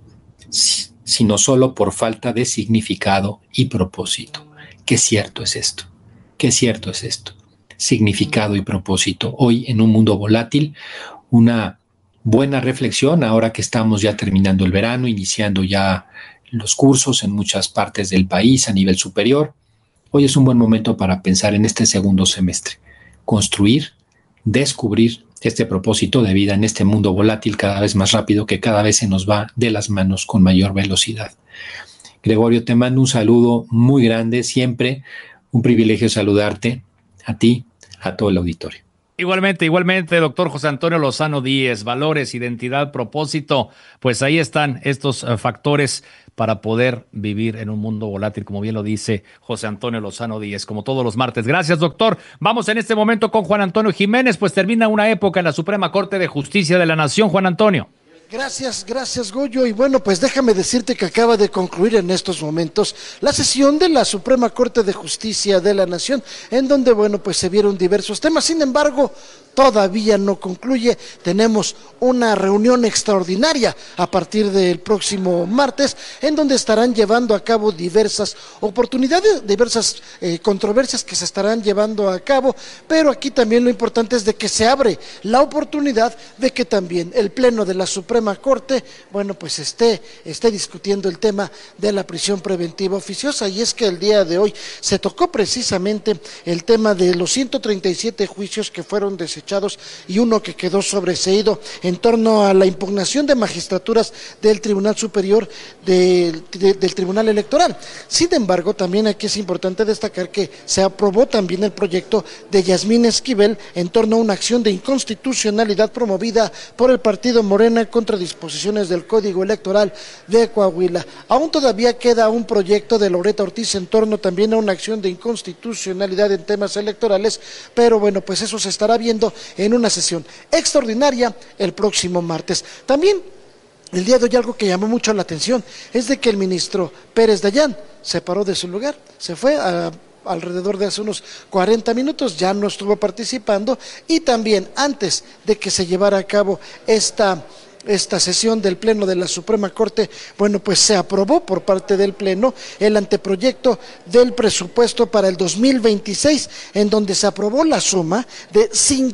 sino solo por falta de significado y propósito. Qué cierto es esto, qué cierto es esto. Significado y propósito. Hoy, en un mundo volátil, una buena reflexión, ahora que estamos ya terminando el verano, iniciando ya los cursos en muchas partes del país a nivel superior. Hoy es un buen momento para pensar en este segundo semestre. Construir, descubrir este propósito de vida en este mundo volátil cada vez más rápido, que cada vez se nos va de las manos con mayor velocidad. Gregorio, te mando un saludo muy grande, siempre un privilegio saludarte, a ti, a todo el auditorio. Igualmente, doctor José Antonio Lozano Díez, valores, identidad, propósito, pues ahí están estos factores para poder vivir en un mundo volátil, como bien lo dice José Antonio Lozano Díez, como todos los martes. Gracias, doctor. Vamos en este momento con Juan Antonio Jiménez, pues termina una época en la Suprema Corte de Justicia de la Nación. Juan Antonio. Gracias, Goyo. Y bueno, pues déjame decirte que acaba de concluir en estos momentos la sesión de la Suprema Corte de Justicia de la Nación, en donde, bueno, pues se vieron diversos temas. Sin embargo, todavía no concluye. Tenemos una reunión extraordinaria a partir del próximo martes, en donde estarán llevando a cabo diversas oportunidades, diversas controversias que se estarán llevando a cabo, pero aquí también lo importante es de que se abre la oportunidad de que también el Pleno de la Suprema Corte, bueno, pues esté discutiendo el tema de la prisión preventiva oficiosa. Y es que el día de hoy se tocó precisamente el tema de los 137 juicios que fueron desechados y uno que quedó sobreseído en torno a la impugnación de magistraturas del Tribunal Superior del Tribunal Electoral. Sin embargo, también aquí es importante destacar que se aprobó también el proyecto de Yasmín Esquivel en torno a una acción de inconstitucionalidad promovida por el partido Morena contra disposiciones del Código Electoral de Coahuila. Aún todavía queda un proyecto de Loreta Ortiz en torno también a una acción de inconstitucionalidad en temas electorales, pero bueno, pues eso se estará viendo en una sesión extraordinaria el próximo martes. También el día de hoy algo que llamó mucho la atención es de que el ministro Pérez Dayán se paró de su lugar, se fue alrededor de hace unos 40 minutos, ya no estuvo participando, y también antes de que se llevara a cabo esta sesión del Pleno de la Suprema Corte, bueno, pues se aprobó por parte del Pleno el anteproyecto del presupuesto para el 2026, en donde se aprobó la suma de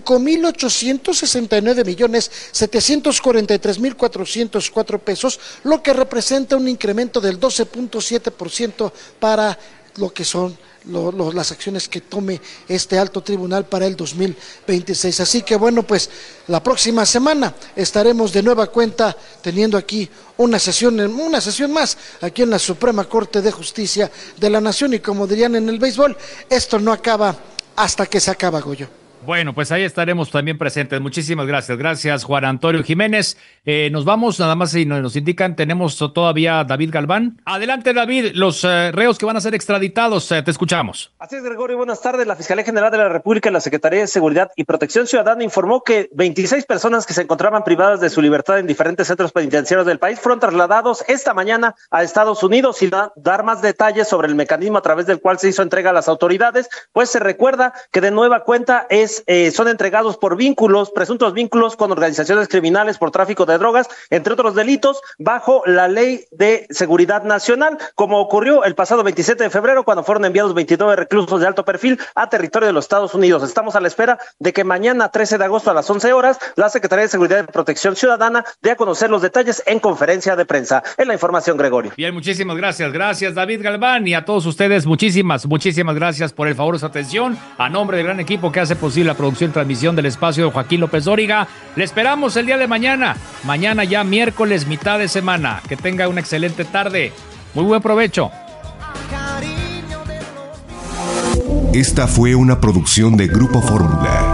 5,869,743,404 pesos, lo que representa un incremento del 12.7% para lo que son las acciones que tome este alto tribunal para el 2026. Así que bueno, pues la próxima semana estaremos de nueva cuenta teniendo aquí una sesión más aquí en la Suprema Corte de Justicia de la Nación, y como dirían en el béisbol, esto no acaba hasta que se acaba, Goyo. Bueno, pues ahí estaremos también presentes. Muchísimas gracias. Gracias, Juan Antonio Jiménez. Nos vamos, nada más si nos indican, tenemos todavía a David Galván. Adelante, David, los reos que van a ser extraditados, te escuchamos. Así es, Gregorio, buenas tardes. La Fiscalía General de la República y la Secretaría de Seguridad y Protección Ciudadana informó que 26 personas que se encontraban privadas de su libertad en diferentes centros penitenciarios del país fueron trasladados esta mañana a Estados Unidos. Sin dar más detalles sobre el mecanismo a través del cual se hizo entrega a las autoridades, pues se recuerda que de nueva cuenta son entregados por presuntos vínculos con organizaciones criminales por tráfico de drogas, entre otros delitos, bajo la Ley de Seguridad Nacional, como ocurrió el pasado 27 de febrero, cuando fueron enviados 29 reclusos de alto perfil a territorio de los Estados Unidos. Estamos a la espera de que mañana, 13 de agosto, a las 11 horas, la Secretaría de Seguridad y Protección Ciudadana dé a conocer los detalles en conferencia de prensa. Es la información, Gregorio. Bien, muchísimas gracias. Gracias, David Galván, y a todos ustedes, muchísimas gracias por el favor de su atención. A nombre del gran equipo que hace posible la producción y transmisión del espacio de Joaquín López Dóriga, le esperamos el día de mañana ya miércoles, mitad de semana. Que tenga una excelente tarde, muy buen provecho. Esta fue una producción de Grupo Fórmula.